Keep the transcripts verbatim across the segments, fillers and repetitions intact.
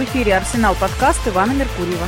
эфире «Арсенал подкаст» Ивана Меркурьева.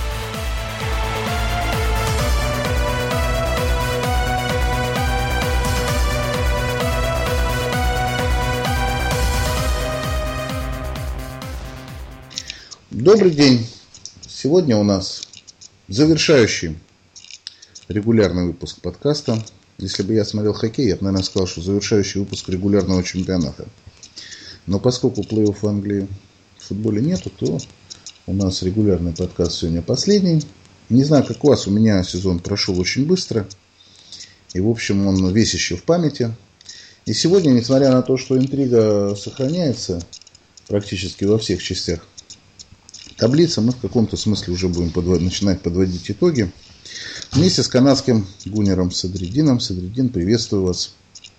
Добрый день. Сегодня у нас завершающий регулярный выпуск подкаста. Если бы я смотрел хоккей, я бы, наверное, сказал, что завершающий выпуск регулярного чемпионата. Но поскольку плей-офф Англии в футболе нету, то у нас регулярный подкаст сегодня последний. Не знаю, как у вас, у меня сезон прошел очень быстро. И, в общем, он весь еще в памяти. И сегодня, несмотря на то, что интрига сохраняется практически во всех частях таблицы, мы в каком-то смысле уже будем подвод... начинать подводить итоги. Вместе с канадским гуннером Садриддином. Садриддин, приветствую вас.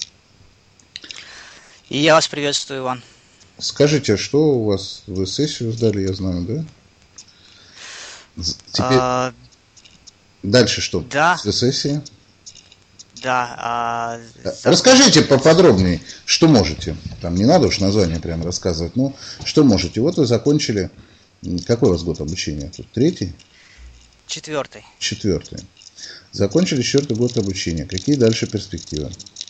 И я вас приветствую, Иван. Скажите, что у вас, вы сессию сдали, я знаю, да? Теперь... А... Дальше что? Да. После сессии? Да. А... Расскажите поподробнее, что можете. Там не надо уж название прям рассказывать, но что можете. Вот вы закончили. Какой у вас год обучения? Тут третий? Четвертый. Четвертый. Закончили четвертый год обучения. Какие дальше перспективы?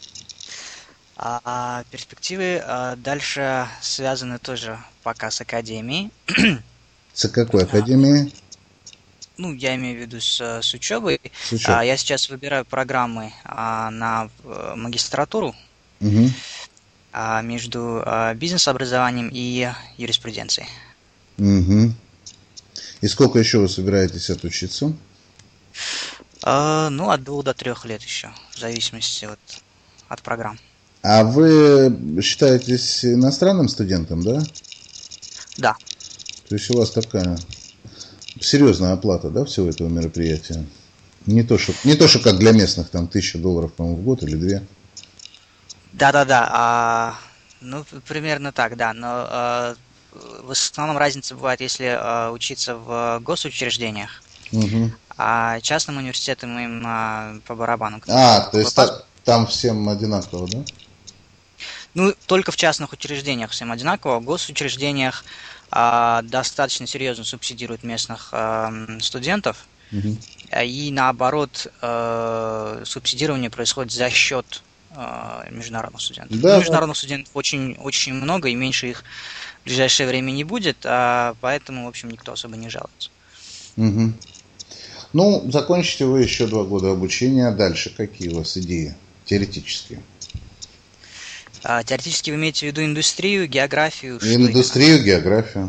А, перспективы а, дальше связаны тоже пока с академией. С какой академией? А, ну, я имею в виду с, с учебой. С учебой. А, я сейчас выбираю программы а, на а, магистратуру угу. а, между а, бизнес-образованием и юриспруденцией. Угу. И сколько еще вы собираетесь отучиться? А, ну, от двух до трех лет еще, в зависимости от, от программ. А вы считаетесь иностранным студентом, да? Да. То есть у вас такая серьезная оплата, да, всего этого мероприятия? Не то, что, не то, что как для местных, там, тысяча долларов, по-моему, в год или две. Да-да-да, а, ну, примерно так, да, но а, в основном разница бывает, если а, учиться в госучреждениях, угу. А частным университетам им а, по барабану. А, то есть та, там всем одинаково, да? Ну, только в частных учреждениях всем одинаково. В госучреждениях а, достаточно серьезно субсидируют местных а, студентов. Угу. И наоборот, а, субсидирование происходит за счет а, международных студентов. Да, международных да. студентов очень, очень много, и меньше их в ближайшее время не будет, а поэтому, в общем, никто особо не жалуется. Угу. Ну, закончите вы еще два года обучения. Дальше какие у вас идеи теоретические? А, теоретически вы имеете в виду индустрию, географию? Индустрию, географию.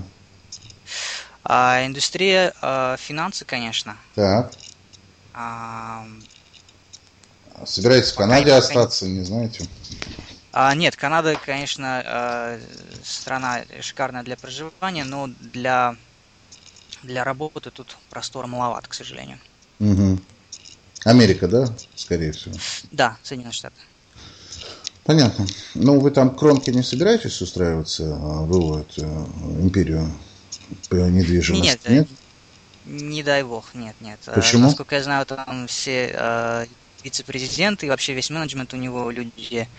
А, индустрия, а, финансы, конечно. Так. А, Собираетесь в Канаде пока остаться, пока... не знаете? А, нет, Канада, конечно, а, страна шикарная для проживания, но для, для работы тут простора маловато, к сожалению. Угу. Америка, да, скорее всего? Да, Соединенные Штаты. Понятно. Ну, вы там кромки не собираетесь устраиваться в эту империю по недвижимости? Нет, нет? Не дай бог, нет, нет. Почему? Насколько я знаю, там все э, вице-президенты и вообще весь менеджмент у него люди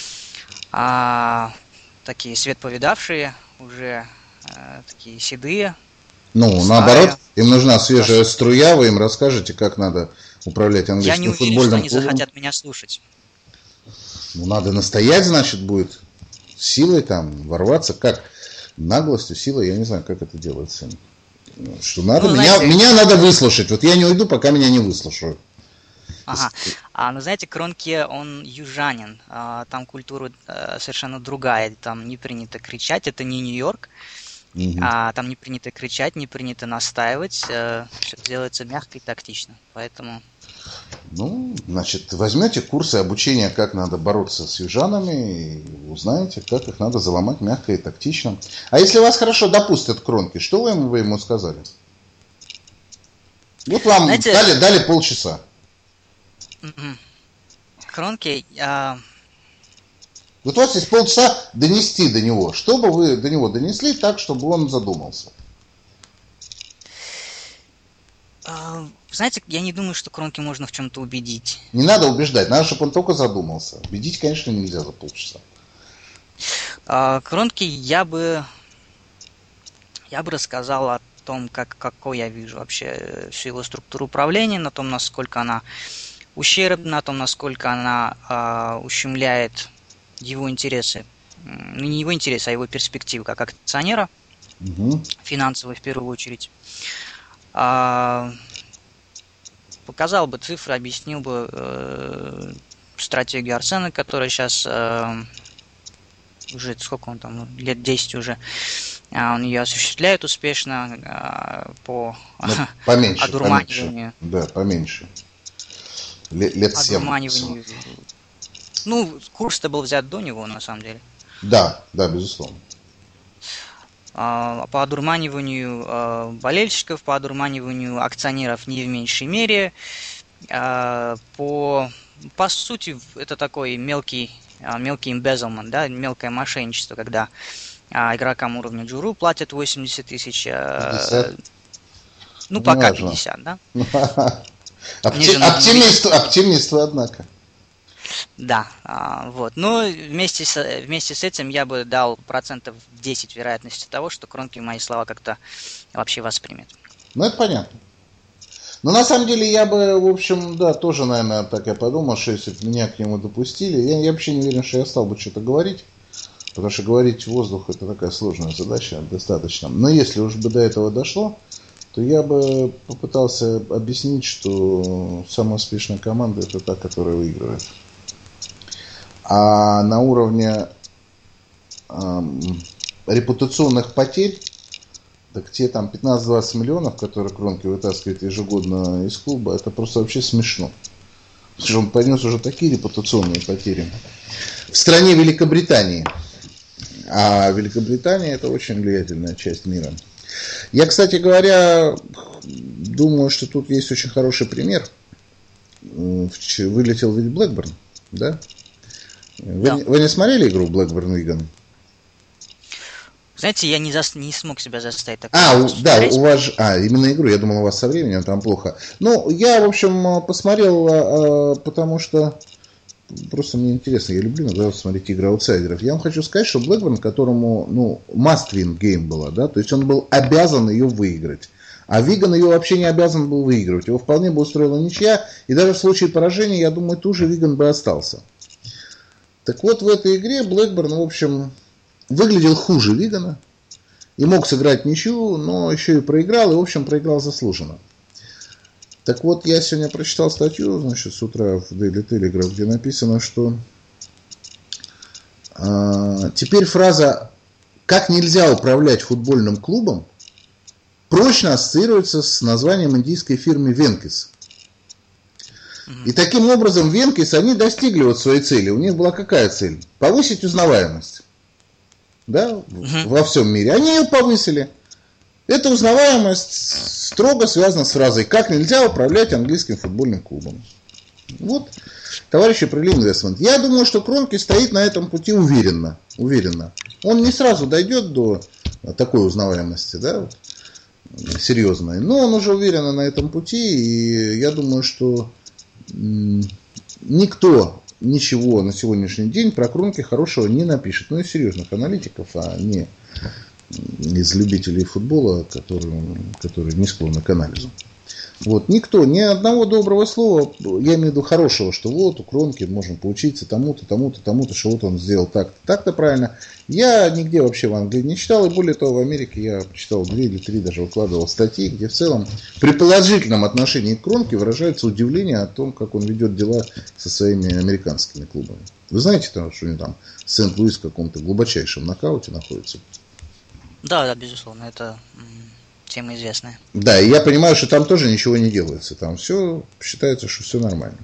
а, такие свет повидавшие, уже э, такие седые. Ну, старые. Наоборот, им нужна свежая струя, вы им расскажете, как надо управлять английским футбольным клубом. Я не уверен, что они захотят меня слушать. Ну, надо настоять, значит, будет силой там ворваться. Как? Наглостью, силой, я не знаю, как это делается. Что надо, ну, меня, знаете, меня надо выслушать. Вот я не уйду, пока меня не выслушают. Ага. А, ну, знаете, Кронке, он южанин. А, там культура а, совершенно другая. Там не принято кричать, это не Нью-Йорк. Угу. А, там не принято кричать, не принято настаивать. А, все делается мягко и тактично. Поэтому... Ну, значит, возьмете курсы обучения, как надо бороться с южанами, и узнаете, как их надо заломать мягко и тактично. А если вас хорошо допустят Кронки, что вы ему, вы ему сказали? Вот вам Знаете, дали, дали полчаса. Кронки... А... Вот у вас есть полчаса донести до него. Что бы вы до него донесли так, чтобы он задумался? Знаете, я не думаю, что Кронки можно в чем-то убедить. Не надо убеждать, надо, чтобы он только задумался. Убедить, конечно, нельзя за полчаса. Кронки я бы я бы рассказал о том, как, какой я вижу вообще всю его структуру управления, на том, насколько она ущербна, на том, насколько она э, ущемляет его интересы, ну не его интересы, а его перспективы как акционера, угу. финансовые в первую очередь. А, показал бы цифры, объяснил бы э, стратегию Арсена, которая сейчас э, уже, сколько он там, лет десять уже, он ее осуществляет успешно э, по ну, поменьше, одурманиванию. Поменьше. Да, поменьше. Лет, лет одурманиванию. Ну, курс-то был взят до него, на самом деле. Да, да, безусловно. По одурманиванию болельщиков, по одурманиванию акционеров не в меньшей мере. По, по сути, это такой мелкий, мелкий embezzlement, да, мелкое мошенничество, когда игрокам уровня Джуру платят восемьдесят тысяч. пятьдесят. Ну, пока пятьдесят, да? Оптимист, оптимист, однако. Да, вот. Но вместе с, вместе с этим я бы дал процентов десять вероятности того, что Кронки мои слова как-то вообще воспримет. Ну, это понятно. Но на самом деле я бы, в общем, да, тоже, наверное, так я подумал, что если бы меня к нему допустили, я, я вообще не уверен, что я стал бы что-то говорить, потому что говорить в воздух это такая сложная задача, достаточно. Но если уж бы до этого дошло, то я бы попытался объяснить, что самая успешная команда это та, которая выигрывает. А на уровне эм, репутационных потерь, так те там пятнадцать-двадцать миллионов, которые Кронки вытаскивает ежегодно из клуба, это просто вообще смешно. Потому что он понес уже такие репутационные потери в стране Великобритании. А Великобритания это очень влиятельная часть мира. Я, кстати говоря, думаю, что тут есть очень хороший пример. Вылетел ведь Блэкберн, да? Вы, да. Вы не смотрели игру Блэкберн-Виган? Знаете, я не, за... не смог себя заставить так. А, у, да, у вас же... А, именно игру, я думал, у вас со временем там плохо. Ну, я, в общем, посмотрел, потому что просто мне интересно, я люблю иногда смотреть игры аутсайдеров. Я вам хочу сказать, что Блэкберн, которому, ну, must-win game была, да, то есть он был обязан ее выиграть. А Виган ее вообще не обязан был выигрывать. Его вполне бы устроила ничья, и даже в случае поражения, я думаю, тоже Виган бы остался. Так вот, в этой игре Блэкберн, в общем, выглядел хуже Вигана и мог сыграть ничью, но еще и проиграл, и, в общем, проиграл заслуженно. Так вот, я сегодня прочитал статью, значит, с утра в Daily Telegraph, где написано, что э, теперь фраза «как нельзя управлять футбольным клубом» прочно ассоциируется с названием индийской фирмы Venky's. И таким образом Venky's, они достигли вот своей цели. У них была какая цель? Повысить узнаваемость. Да, uh-huh. во всем мире. Они ее повысили. Эта узнаваемость строго связана с фразой «как нельзя управлять английским футбольным клубом». Вот, товарищи провели инвестмент. Я думаю, что Кронки стоит на этом пути уверенно. уверенно. Он не сразу дойдет до такой узнаваемости, да, серьезной. Но он уже уверенно на этом пути. И я думаю, что никто ничего на сегодняшний день про Кронки хорошего не напишет. Ну, из серьезных аналитиков, а не из любителей футбола, которые, которые не склонны к анализу. Вот, никто, ни одного доброго слова, я имею в виду хорошего, что вот у Кронки можем поучиться тому-то, тому-то, тому-то, что вот он сделал так-то, так-то правильно. Я нигде вообще в Англии не читал, и более того, в Америке я читал две или три, даже выкладывал статьи, где в целом при положительном отношении к Кронке выражается удивление о том, как он ведет дела со своими американскими клубами. Вы знаете, что у него там Сент-Луис в каком-то глубочайшем нокауте находится? Да, да, безусловно, это тема известная. Да, и я понимаю, что там тоже ничего не делается. Там все считается, что все нормально.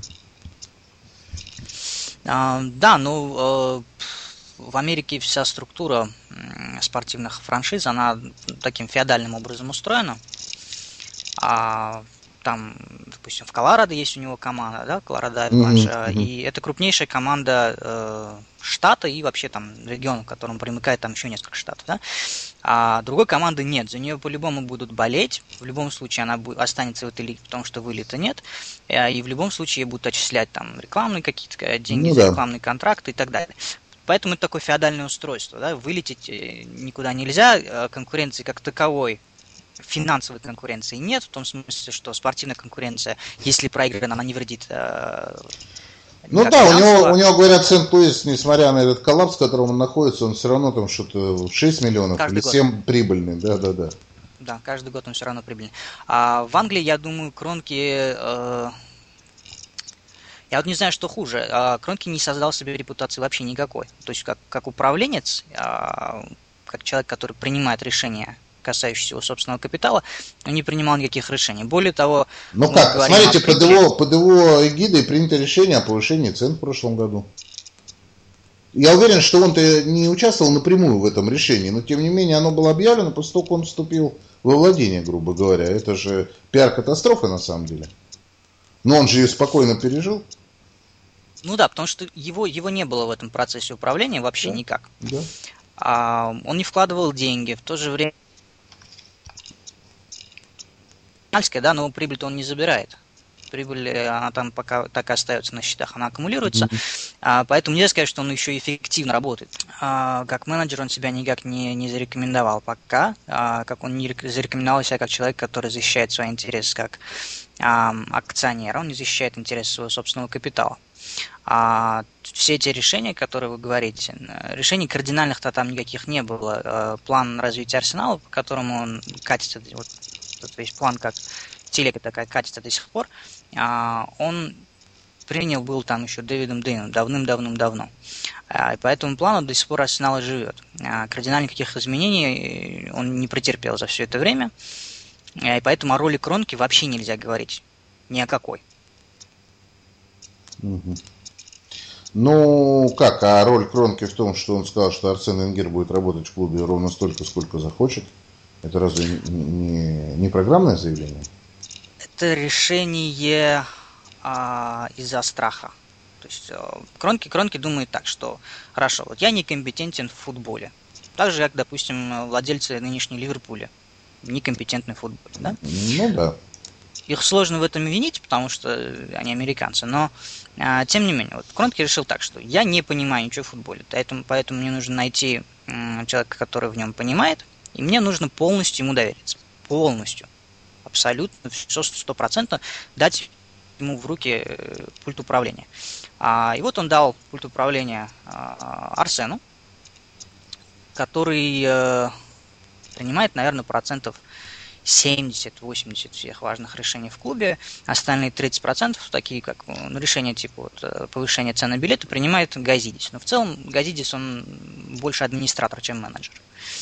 А, да, ну э, в Америке вся структура спортивных франшиз, она таким феодальным образом устроена. А там, допустим, в Колорадо есть у него команда, да, Колорадо Avalanche, mm-hmm. и это крупнейшая команда э, штата и вообще там регион, к которому примыкает там еще несколько штатов, да. А другой команды нет, за нее по-любому будут болеть, в любом случае она будет, останется в этой лиге, потому что вылета нет, и в любом случае будут отчислять там рекламные какие-то деньги, ну, за да. рекламные контракты и так далее. поэтому это такое феодальное устройство. Да? Вылететь никуда нельзя, конкуренции как таковой, финансовой конкуренции нет, в том смысле, что спортивная конкуренция, если проиграна, она не вредит. Ну да, у него, у него, говорят, Сент-Луис, несмотря на этот коллапс, в котором он находится, он все равно там что-то шесть миллионов каждый или семь год. Прибыльный. Да, да, да. Да, каждый год он все равно прибыльный. А в Англии, я думаю, Кронки... Э, я вот не знаю, что хуже. А Кронки не создал себе репутации вообще никакой. То есть, как, как управленец, а, как человек, который принимает решения, касающиеся его собственного капитала, он не принимал никаких решений. Более того... Ну как, смотрите, под его, под его эгидой принято решение о повышении цен в прошлом году. Я уверен, что он-то не участвовал напрямую в этом решении, но тем не менее оно было объявлено после того, как он вступил во владение, грубо говоря. Это же пиар-катастрофа на самом деле. Но он же ее спокойно пережил. Ну да, потому что его, его не было в этом процессе управления вообще да? никак. Да. А, он не вкладывал деньги, в то же время... Да, но прибыль-то он не забирает. Прибыль, она там пока так и остается на счетах, она аккумулируется. Mm-hmm. А, поэтому нельзя сказать, что он еще эффективно работает. А, как менеджер он себя никак не, не зарекомендовал пока. А, как он не зарекомендовал себя как человек, который защищает свои интересы как а, акционер. Он не защищает интересы своего собственного капитала. А все эти решения, которые вы говорите, решений кардинальных-то там никаких не было. А, план развития Арсенала, по которому он катится, вот, этот весь план, как телега такая катится до сих пор, а, он принял был там еще Дэвидом Дейном давным-давным-давно. А, и по этому плану до сих пор Арсенал и живет. А, кардинальных никаких изменений он не претерпел за все это время. А, и поэтому о роли Кронки вообще нельзя говорить. Ни о какой. Угу. Ну, как, а роль Кронки в том, что он сказал, что Арсен Венгер будет работать в клубе ровно столько, сколько захочет? Это разве не, не программное заявление? Это решение а, из-за страха. То есть а, Кронки, Кронки думает так, что хорошо, вот я некомпетентен в футболе. Так же, как, допустим, владельцы нынешнего Ливерпуля некомпетентны в футболе. Да? Ну да. Их сложно в этом винить, потому что они американцы, но а, тем не менее, вот Кронки решил так, что я не понимаю ничего в футболе, поэтому, поэтому мне нужно найти м, человека, который в нем понимает, и мне нужно полностью ему довериться. Полностью. Абсолютно. Все сто процентов дать ему в руки пульт управления. А, и вот он дал пульт управления а, Арсену, который а, принимает, наверное, процентов семьдесят-восемьдесят всех важных решений в клубе. Остальные тридцать процентов, такие как ну, решения типа вот, повышения цен на билеты, принимает Газидис. Но в целом Газидис, он больше администратор, чем менеджер.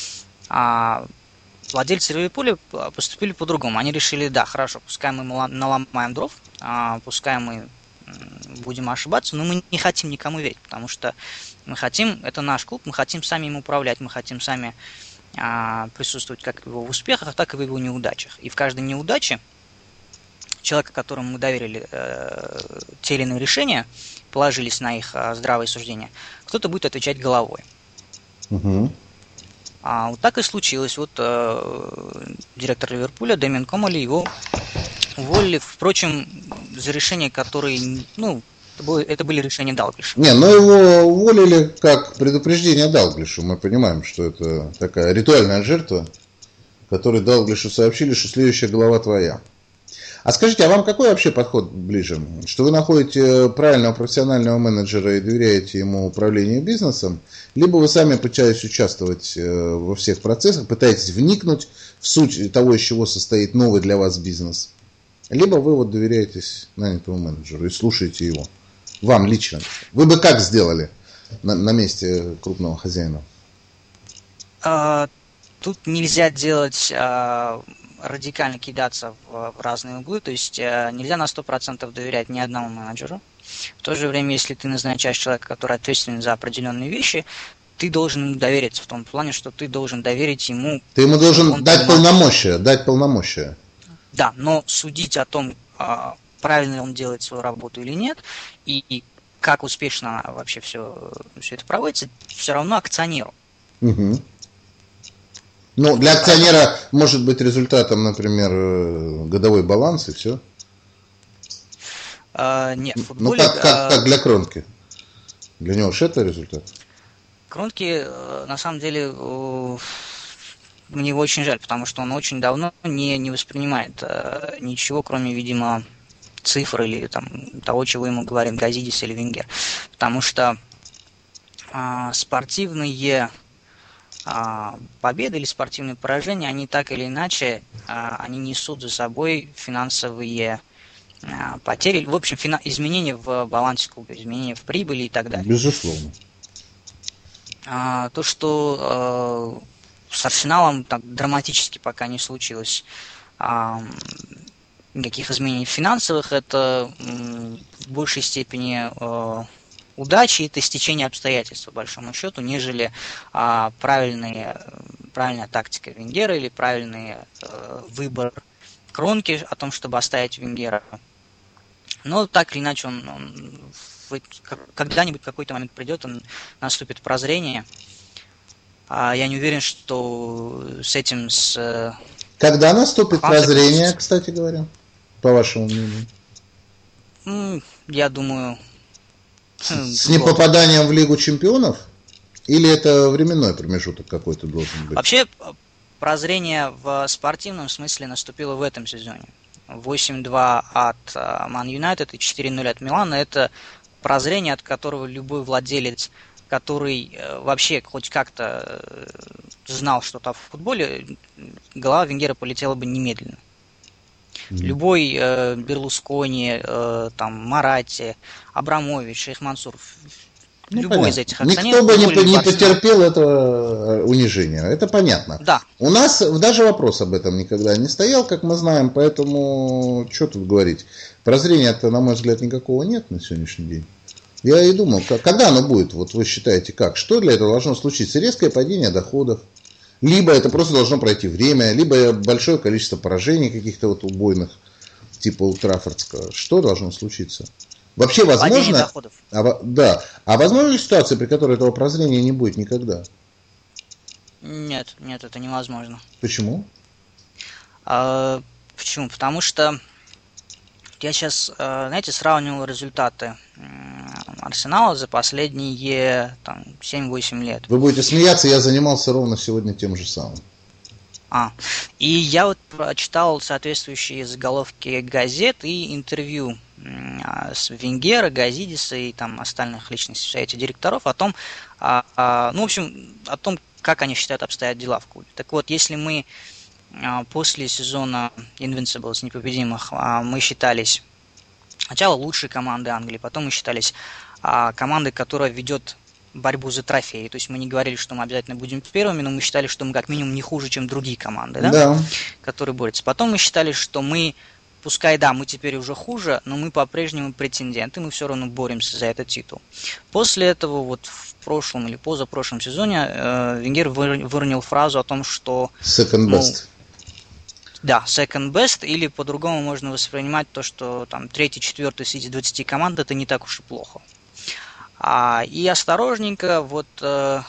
А владельцы Ливерпуля поступили по-другому. Они решили, да, хорошо, пускай мы наломаем дров, пускай мы будем ошибаться, но мы не хотим никому верить, потому что мы хотим, это наш клуб, мы хотим сами им управлять, мы хотим сами присутствовать как в его успехах, так и в его неудачах. И в каждой неудаче человека, которому мы доверили те или иные решения, положились на их здравые суждения, кто-то будет отвечать головой. Угу. А, вот так и случилось. Вот э, директор Ливерпуля Дэмиан Комоли, его уволили, впрочем, за решения, которые, ну, это были решения Далглиша. Не, но его уволили как предупреждение Далглишу. Мы понимаем, что это такая ритуальная жертва, которой Далглишу сообщили, что следующая глава твоя. А скажите, а вам какой вообще подход ближе? Что вы находите правильного профессионального менеджера и доверяете ему управлению бизнесом, либо вы сами пытаетесь участвовать во всех процессах, пытаетесь вникнуть в суть того, из чего состоит новый для вас бизнес, либо вы вот доверяетесь нанятому менеджеру и слушаете его. Вам лично. Вы бы как сделали на, на месте крупного хозяина? А, тут нельзя делать... А... радикально кидаться в, в разные углы, то есть э, нельзя на сто процентов доверять ни одному менеджеру. В то же время, если ты назначаешь человека, который ответственен за определенные вещи, ты должен ему довериться в том плане, что ты должен доверить ему... Ты ему должен дать полномочия, дать полномочия. Да, но судить о том, э, правильно он делает свою работу или нет, и, и как успешно вообще все, все это проводится, все равно акционеру. Угу. Ну, для акционера может быть результатом, например, годовой баланс и все. А, нет, в футболе... Ну, как, как, как для Кронки. Для него же это результат. Кронки, на самом деле, мне его очень жаль, потому что он очень давно не, не воспринимает ничего, кроме, видимо, цифр или там, того, чего ему говорит Газидис или Венгер. Потому что а, спортивные а, победы или спортивные поражения, они так или иначе, а, они несут за собой финансовые а, потери, в общем, фина- изменения в балансе клуба, изменения в прибыли и так далее. Безусловно. А, то, что а, с Арсеналом так драматически пока не случилось а, никаких изменений финансовых, это м, в большей степени э, удачи, это стечение обстоятельств, по большому счету, нежели э, правильные, правильная тактика Венгера или правильный э, выбор Кронки о том, чтобы оставить Венгера. Но так или иначе, он, он в, когда-нибудь в какой-то момент придет, он, наступит прозрение. А я не уверен, что с этим... с Когда наступит прозрение, кстати говоря? По вашему мнению? Я думаю... С непопаданием в Лигу Чемпионов? Или это временной промежуток какой-то должен быть? Вообще, прозрение в спортивном смысле наступило в этом сезоне. восемь-два от Ман Юнайтед и четыре ноль от Милана. Это прозрение, от которого любой владелец, который вообще хоть как-то знал что-то в футболе, голова Венгера полетела бы немедленно. Любой э, Берлускони, э, там, Марати, Абрамович, Шейх Мансур, ну, любой понятно. Из этих акционеров... Никто бы не, не потерпел этого унижения, это понятно. Да. У нас даже вопрос об этом никогда не стоял, как мы знаем, поэтому что тут говорить. Прозрения-то, на мой взгляд, никакого нет на сегодняшний день. Я и думал, когда оно будет, вот вы считаете как, что для этого должно случиться? Резкое падение доходов. Либо это просто должно пройти время, либо большое количество поражений каких-то вот убойных, типа Олд Траффордского. Что должно случиться? Вообще возможно... А, да. А возможна ситуация, при которой этого прозрения не будет никогда? Нет, нет, это невозможно. Почему? А, почему? Потому что я сейчас, знаете, сравнивал результаты Арсенала за последние там, семь-восемь лет. Вы будете смеяться, я занимался ровно сегодня тем же самым. А, и я вот прочитал соответствующие заголовки газет и интервью с Венгера, Газидиса и там остальных личностей в совете директоров о том, а, а, ну, в общем, о том, как они считают обстоят дела в клубе. Так вот, если мы после сезона Invincibles, непобедимых, мы считались сначала лучшей командой Англии, потом мы считались командой, которая ведет борьбу за трофеи. То есть мы не говорили, что мы обязательно будем первыми, но мы считали, что мы как минимум не хуже, чем другие команды, да? Да. Которые борются. Потом мы считали, что мы, пускай да, мы теперь уже хуже, но мы по-прежнему претенденты, мы все равно боремся за этот титул. После этого вот в прошлом или позапрошлом сезоне э, Венгер выронил фразу о том, что... Second best. Да, second best, или по-другому можно воспринимать то, что там третий, четвертый среди двадцати команд это не так уж и плохо. А, и осторожненько, вот э,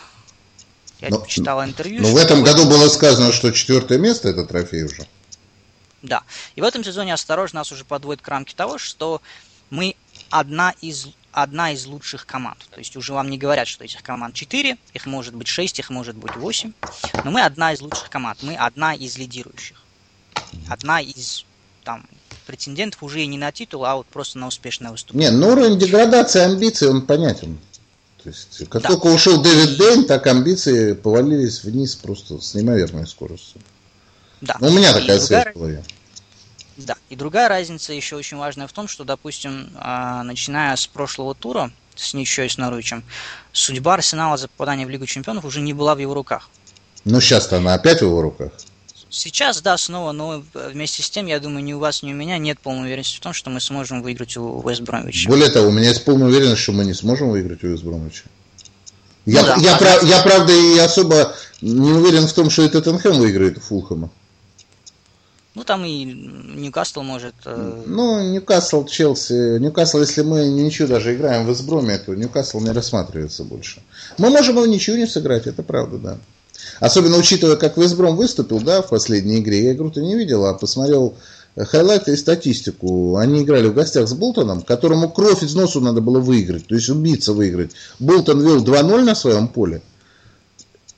я но, читал интервью. Но в этом году было сказано, что четвертое место это трофей уже. Да, и в этом сезоне осторожно нас уже подводит к рамке того, что мы одна из, одна из лучших команд. То есть уже вам не говорят, что этих команд четыре, их может быть шесть, их может быть восемь, но мы одна из лучших команд, мы одна из лидирующих. Одна из там, претендентов уже и не на титул, а вот просто на успешное выступление. Не, ну уровень деградации амбиций, он понятен. То есть, как да. только ушел Дэвид Бэйн, так амбиции повалились вниз просто с неимоверной скоростью. Да. Ну, у меня и такая другая... связь в голове. Да, и другая разница еще очень важная в том, что, допустим, начиная с прошлого тура, с ничьей с Норвичем, судьба Арсенала за попадание в Лигу Чемпионов уже не была в его руках. Ну, сейчас-то она опять в его руках. Сейчас, да, снова, но вместе с тем, я думаю, ни у вас, ни у меня нет полной уверенности в том, что мы сможем выиграть у Вест Бромвича. Более того, у меня есть полная уверенность, что мы не сможем выиграть у Вест Бромвича. Ну, я, да, я, прав, я, правда, и особо не уверен в том, что и Тоттенхэм выиграет у Фулхэма. Ну, там и Ньюкасл может... Э... Ну, Ньюкасл, Челси. Ньюкасл, если мы ничего даже играем в Вест Броме, то Ньюкасл не рассматривается больше. Мы можем его ничего не сыграть, это правда, да. Особенно учитывая, как Вест Бром выступил, да, в последней игре. Я игру-то не видел, а посмотрел хайлайты и статистику. Они играли в гостях с Болтоном, которому кровь из носу надо было выиграть, то есть убийца выиграть. Болтон вел два ноль на своем поле.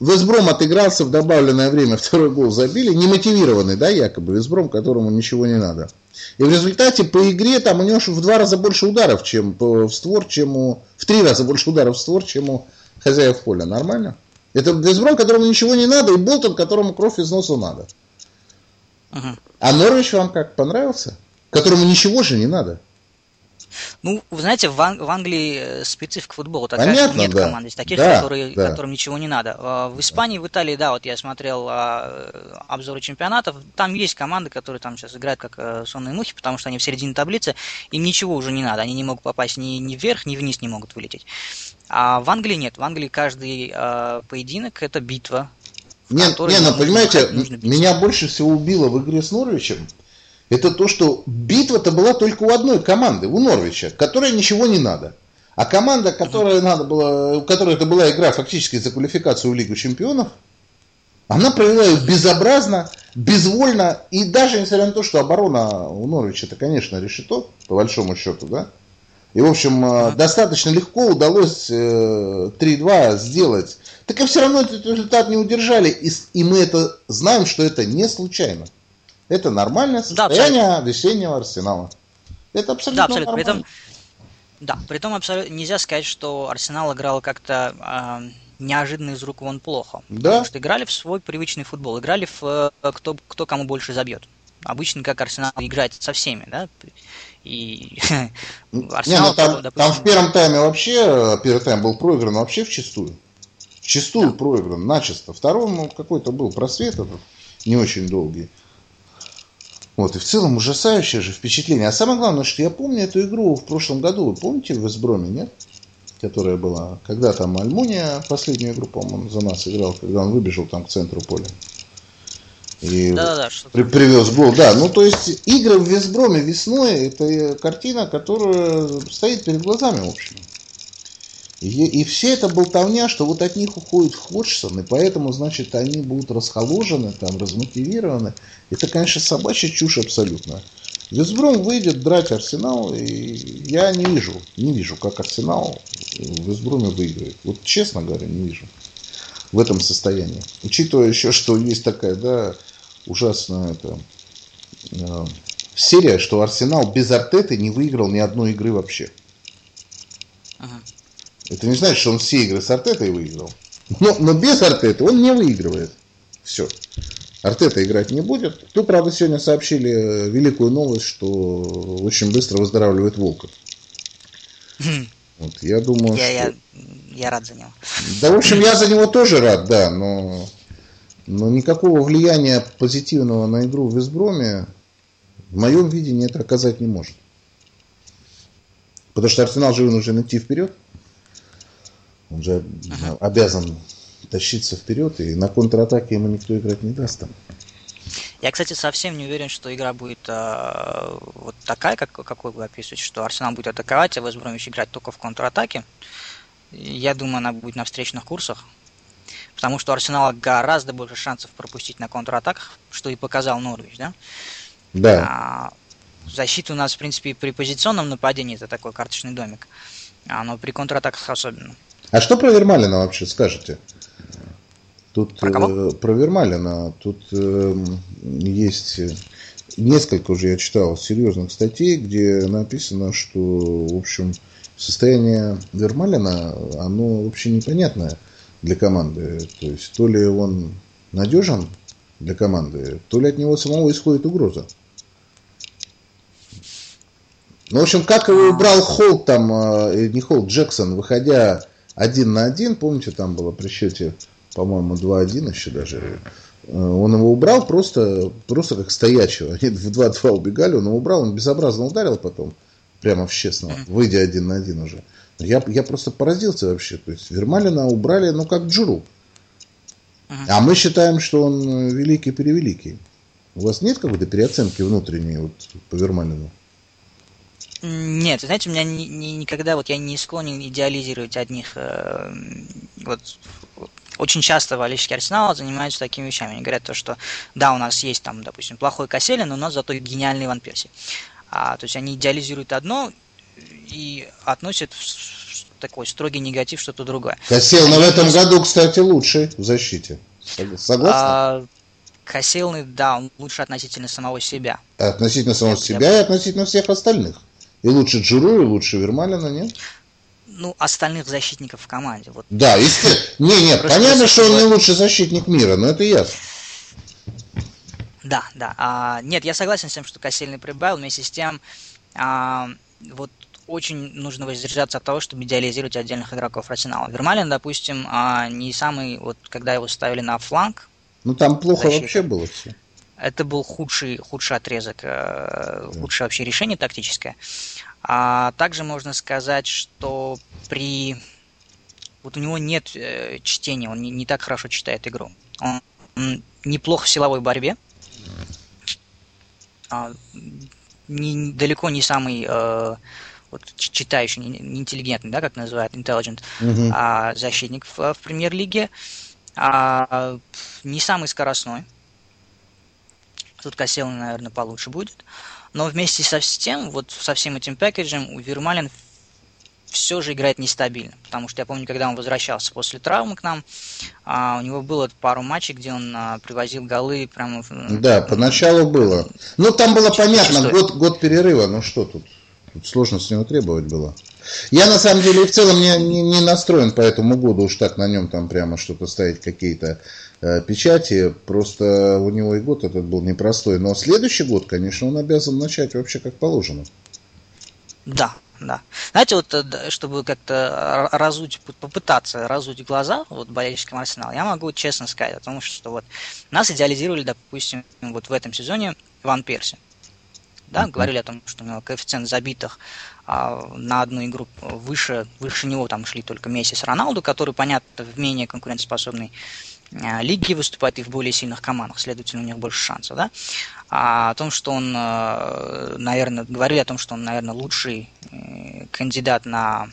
Вестбром отыгрался в добавленное время, второй гол забили, немотивированный, да, якобы, Вестбром, которому ничего не надо. И в результате по игре там у него в два раза больше ударов, чем в створ, чем у... В три раза больше ударов в створ, чем у хозяев поля. Нормально? Это Вестбром, которому ничего не надо, и Болтон, которому кровь из носа надо. Ага. А Норвич вам как, понравился? Которому ничего же не надо. Ну, вы знаете, в, Ан- в Англии специфика футбола такая, Понятно, что нет да. команд из таких, Да, которые, да. которым ничего не надо. А В Испании, в Италии, да, вот я смотрел а, обзоры чемпионатов, там есть команды, которые там сейчас играют как а, сонные мухи, потому что они в середине таблицы, им ничего уже не надо, они не могут попасть ни, ни вверх, ни вниз не могут вылететь. А в Англии нет, в Англии каждый а, поединок это битва. в Не, которой не, ну нужно понимаете, выходить, нужно биться. меня больше всего убило в игре с Норвичем, это то, что битва-то была только у одной команды, у Норвича, которой ничего не надо. А команда, которая надо было, у которой это была игра фактически за квалификацию в Лигу Чемпионов, она провела ее безобразно, безвольно, и даже несмотря на то, что оборона у Норвича, это, конечно, решето, по большому счету, да. И, в общем, uh-huh. достаточно легко удалось э, три-два сделать. Так и все равно этот результат не удержали, и, и мы это знаем, что это не случайно. Это нормальное состояние да, весеннего Арсенала. Это абсолютно, да, абсолютно. нормально. При этом, да, при этом абсолютно нельзя сказать, что Арсенал играл как-то э, неожиданно из рук вон плохо. Да. Потому что играли в свой привычный футбол. Играли в э, кто, кто кому больше забьет. Обычно как Арсенал играет со всеми, да. И Арсенал, не, ну, там, допустим... там в первом тайме вообще, первый тайм был проигран вообще вчистую. Вчистую да. проигран, начисто. Втором ну, какой-то был просвет этот, не очень долгий. Вот, и в целом ужасающее же впечатление. А самое главное, что я помню эту игру в прошлом году. Вы помните в Вестброме, нет? Которая была, когда там Альмуния последнюю игру, по-моему, за нас играл, когда он выбежал там к центру поля. И да, да, при, привез гол. Да, ну то есть игры в Вестброме весной, это картина, которая стоит перед глазами, в общем. И, и все это болтовня, что вот от них уходит Ходжсон, и поэтому, значит, они будут расхоложены, там, размотивированы. Это, конечно, собачья чушь абсолютно. Вестбром выйдет драть Арсенал, и я не вижу, не вижу, как Арсенал в Вестброме выиграет. Вот честно говоря, не вижу в этом состоянии. Учитывая еще, что есть такая, да, ужасная это, э, серия, что Арсенал без Артеты не выиграл ни одной игры вообще. Ага. Это не значит, что он все игры с Артетой выиграл. Но, но без Артеты он не выигрывает. Все. Артета играть не будет. Тут, правда, сегодня сообщили великую новость, что очень быстро выздоравливает Волков. Вот, я думаю, я, что... Я, я рад за него. Да, в общем, я за него тоже рад, да, но, но никакого влияния позитивного на игру в Вестброме в моем видении это оказать не может. Потому что Арсенал же вынужден идти вперед. Он же uh-huh. обязан тащиться вперед, и на контратаке ему никто играть не даст там. Я, кстати, совсем не уверен, что игра будет э, вот такая, как, какой вы описываете, что Арсенал будет атаковать, а Вестбромвич играть только в контратаке. Я думаю, она будет на встречных курсах, потому что у Арсенала гораздо больше шансов пропустить на контратаках, что и показал Норвич, да? Да. А, защита у нас, в принципе, при позиционном нападении это такой карточный домик, а, но при контратаках особенно. А что про Вермалина вообще скажете? Тут про, кого? э, про Вермалина, тут э, есть несколько уже я читал серьезных статей, где написано, что, в общем, состояние Вермалина, оно вообще непонятное для команды. То есть, то ли он надежен для команды, то ли от него самого исходит угроза. Ну, в общем, как его убрал Холт, там, не Холт, Джексон, выходя один на один, помните, там было при счете, по-моему, два-один еще даже. Он его убрал просто, просто как стоячего. Они в два-два убегали, он его убрал, он безобразно ударил потом, прямо в честного, выйдя один на один уже. Я, я просто поразился вообще. То есть Вермалина убрали, ну, как Джуру. А мы считаем, что он великий-перевеликий. У вас нет какой-то переоценки внутренней вот, по Вермалину? Нет, знаете, у меня ни, ни, никогда вот я не склонен идеализировать одних. Э, вот очень часто валлийский Арсенал занимаются такими вещами. Они говорят то, что да, у нас есть там, допустим, плохой Касселин, но у нас зато гениальный Ван Перси. А, то есть они идеализируют одно и относят в такой строгий негатив, что-то другое. Косилный в этом году, кстати, лучший в защите. Согласны? А, Косилный, да, он лучше относительно самого себя. Относительно самого Я- себя я- и относительно всех остальных. И лучше Джиру, и лучше Вермалина, нет? Ну, остальных защитников в команде. Вот. Да, естественно. Не, нет, Просто понятно, просто что он не бывает- лучший защитник мира, но это ясно. Да, да. А, нет, я согласен с тем, что Косильный прибавил. Вместе с тем, а, вот очень нужно воздержаться от того, чтобы идеализировать отдельных игроков Арсенала. Вермалин, допустим, а, не самый, вот когда его ставили на фланг, Ну там плохо Защита. вообще было все. это был худший, худший отрезок, э, худшее вообще решение тактическое. А также можно сказать, что при... Вот у него нет э, чтения, он не, не так хорошо читает игру. Он, м, неплох в силовой борьбе. А, не, далеко не самый э, вот, ч- читающий, не, не интеллигентный, да, как называют, intelligent, Мгм. а, защитник в, в премьер-лиге. А, не самый скоростной. Тут Косилный, наверное, получше будет. Но вместе со тем, вот со всем этим пэкэджем, у Вермалин все же играет нестабильно. Потому что я помню, когда он возвращался после травмы к нам, а, у него было пару матчей, где он а, привозил голы прямо... в- Да, поначалу было. Ну там было понятно, Шестой. год, год перерыва, ну что тут? Тут сложно с него требовать было. Я на самом деле в целом не, не, не настроен по этому году уж так на нем там прямо что-то ставить, какие-то э, печати. Просто у него и год этот был непростой. Но следующий год, конечно, он обязан начать вообще как положено. Да, да. Знаете, вот э, д- чтобы как-то р- разуть, п- попытаться разуть глаза вот болельщикам Арсенала, я могу честно сказать о том, что вот нас идеализировали, допустим, вот в этом сезоне Ван Перси. Да, говорили о том, что у него коэффициент забитых а, на одну игру выше, выше него там шли только Месси с Роналду, который, понятно, в менее конкурентоспособной а, лиге выступает и в более сильных командах, следовательно, у них больше шансов, да. А о том, что он, э, наверное, говорили о том, что он, наверное, лучший э, кандидат на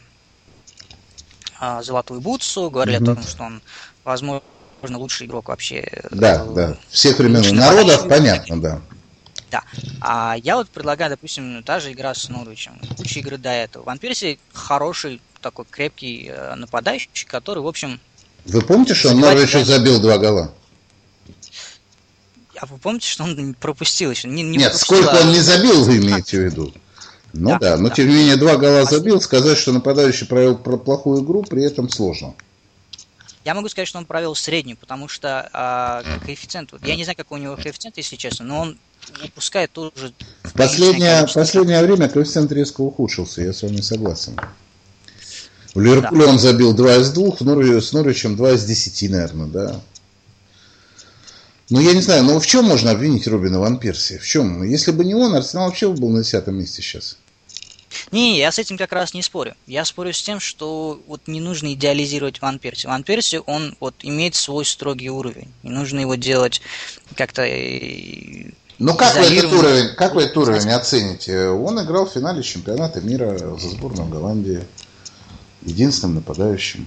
э, золотую бутсу, говорили Мгм. о том, что он, возможно, лучший игрок вообще. э, Да, да. Всех времен и лучший народов, нападающий. понятно, да. Да. А я вот предлагаю, допустим, та же игра с Норвичем, куча игры до этого. Ван Перси хороший, такой крепкий э, нападающий, который, в общем... Вы помните, что он Забивать Норвичу да. забил два гола? А вы помните, что он пропустил еще? Не, не Нет, пропустил, сколько а- он не забил, вы имеете в виду? Ну Да, да, но да. тем не менее два гола Спасибо. забил, сказать, что нападающий провел про- плохую игру, при этом сложно. Я могу сказать, что он провел среднюю, потому что а, коэффициент, вот, я не знаю, какой у него коэффициент, если честно, но он выпускает тоже В последнее, количество. последнее время коэффициент резко ухудшился, я с вами согласен. В Ливерпуле он забил два из двух, в Норвиче, с Норвичем два из десяти, наверное, да. Ну, я не знаю, но в чем можно обвинить Робина Ван Перси? В чем? Если бы не он, Арсенал вообще был на десятом месте сейчас. Не, я с этим как раз не спорю. Я спорю с тем, что вот не нужно идеализировать Ван Перси. Ван Перси, он вот имеет свой строгий уровень. Не нужно его делать как-то... э, Ну, как вы, этот изолированным. уровень, как вы этот уровень оцените? Он играл в финале чемпионата мира за сборную Голландии. Единственным нападающим.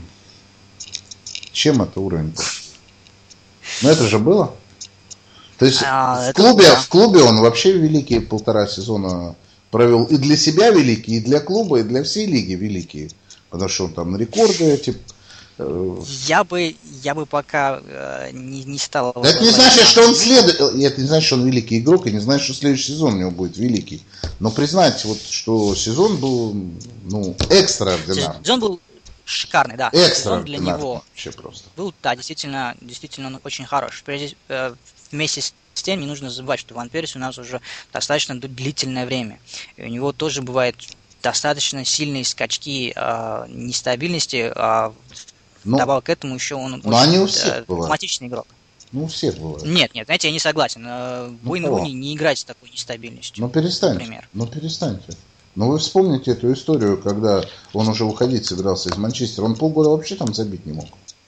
Чем это уровень был? Ну, это же было. То есть А, в, это клубе, да. в клубе он вообще великие полтора сезона провел и для себя великие, и для клуба, и для всей лиги великие. Потому что он там на рекорды эти... э, Я бы, я бы пока э, не, не стал... Это не значит, что он след... Это не значит, что он великий игрок, и не значит, что следующий сезон у него будет великий. Но признать, вот, что сезон был, ну, экстраординарный. Сезон был шикарный, да. Сезон для Экстраординарный. него Вообще просто. был, да, действительно, действительно он очень хорош. Прежде, э, вместе с тем не нужно забывать, что Ван Перси у нас уже достаточно длительное время. И у него тоже бывают достаточно сильные скачки э, нестабильности, а Ну, добавок к этому еще он но очень они у всех э, бывают. травматичный игрок. ну, у всех бывает. Нет, нет, знаете, я не согласен. Э, Ну, Уэйн кого? Руни не играет с такой нестабильностью. Ну, перестаньте. Например. Ну, перестаньте. Ну, вы вспомните эту историю, когда он уже уходить собирался из Манчестера. Он полгода вообще там забить не мог.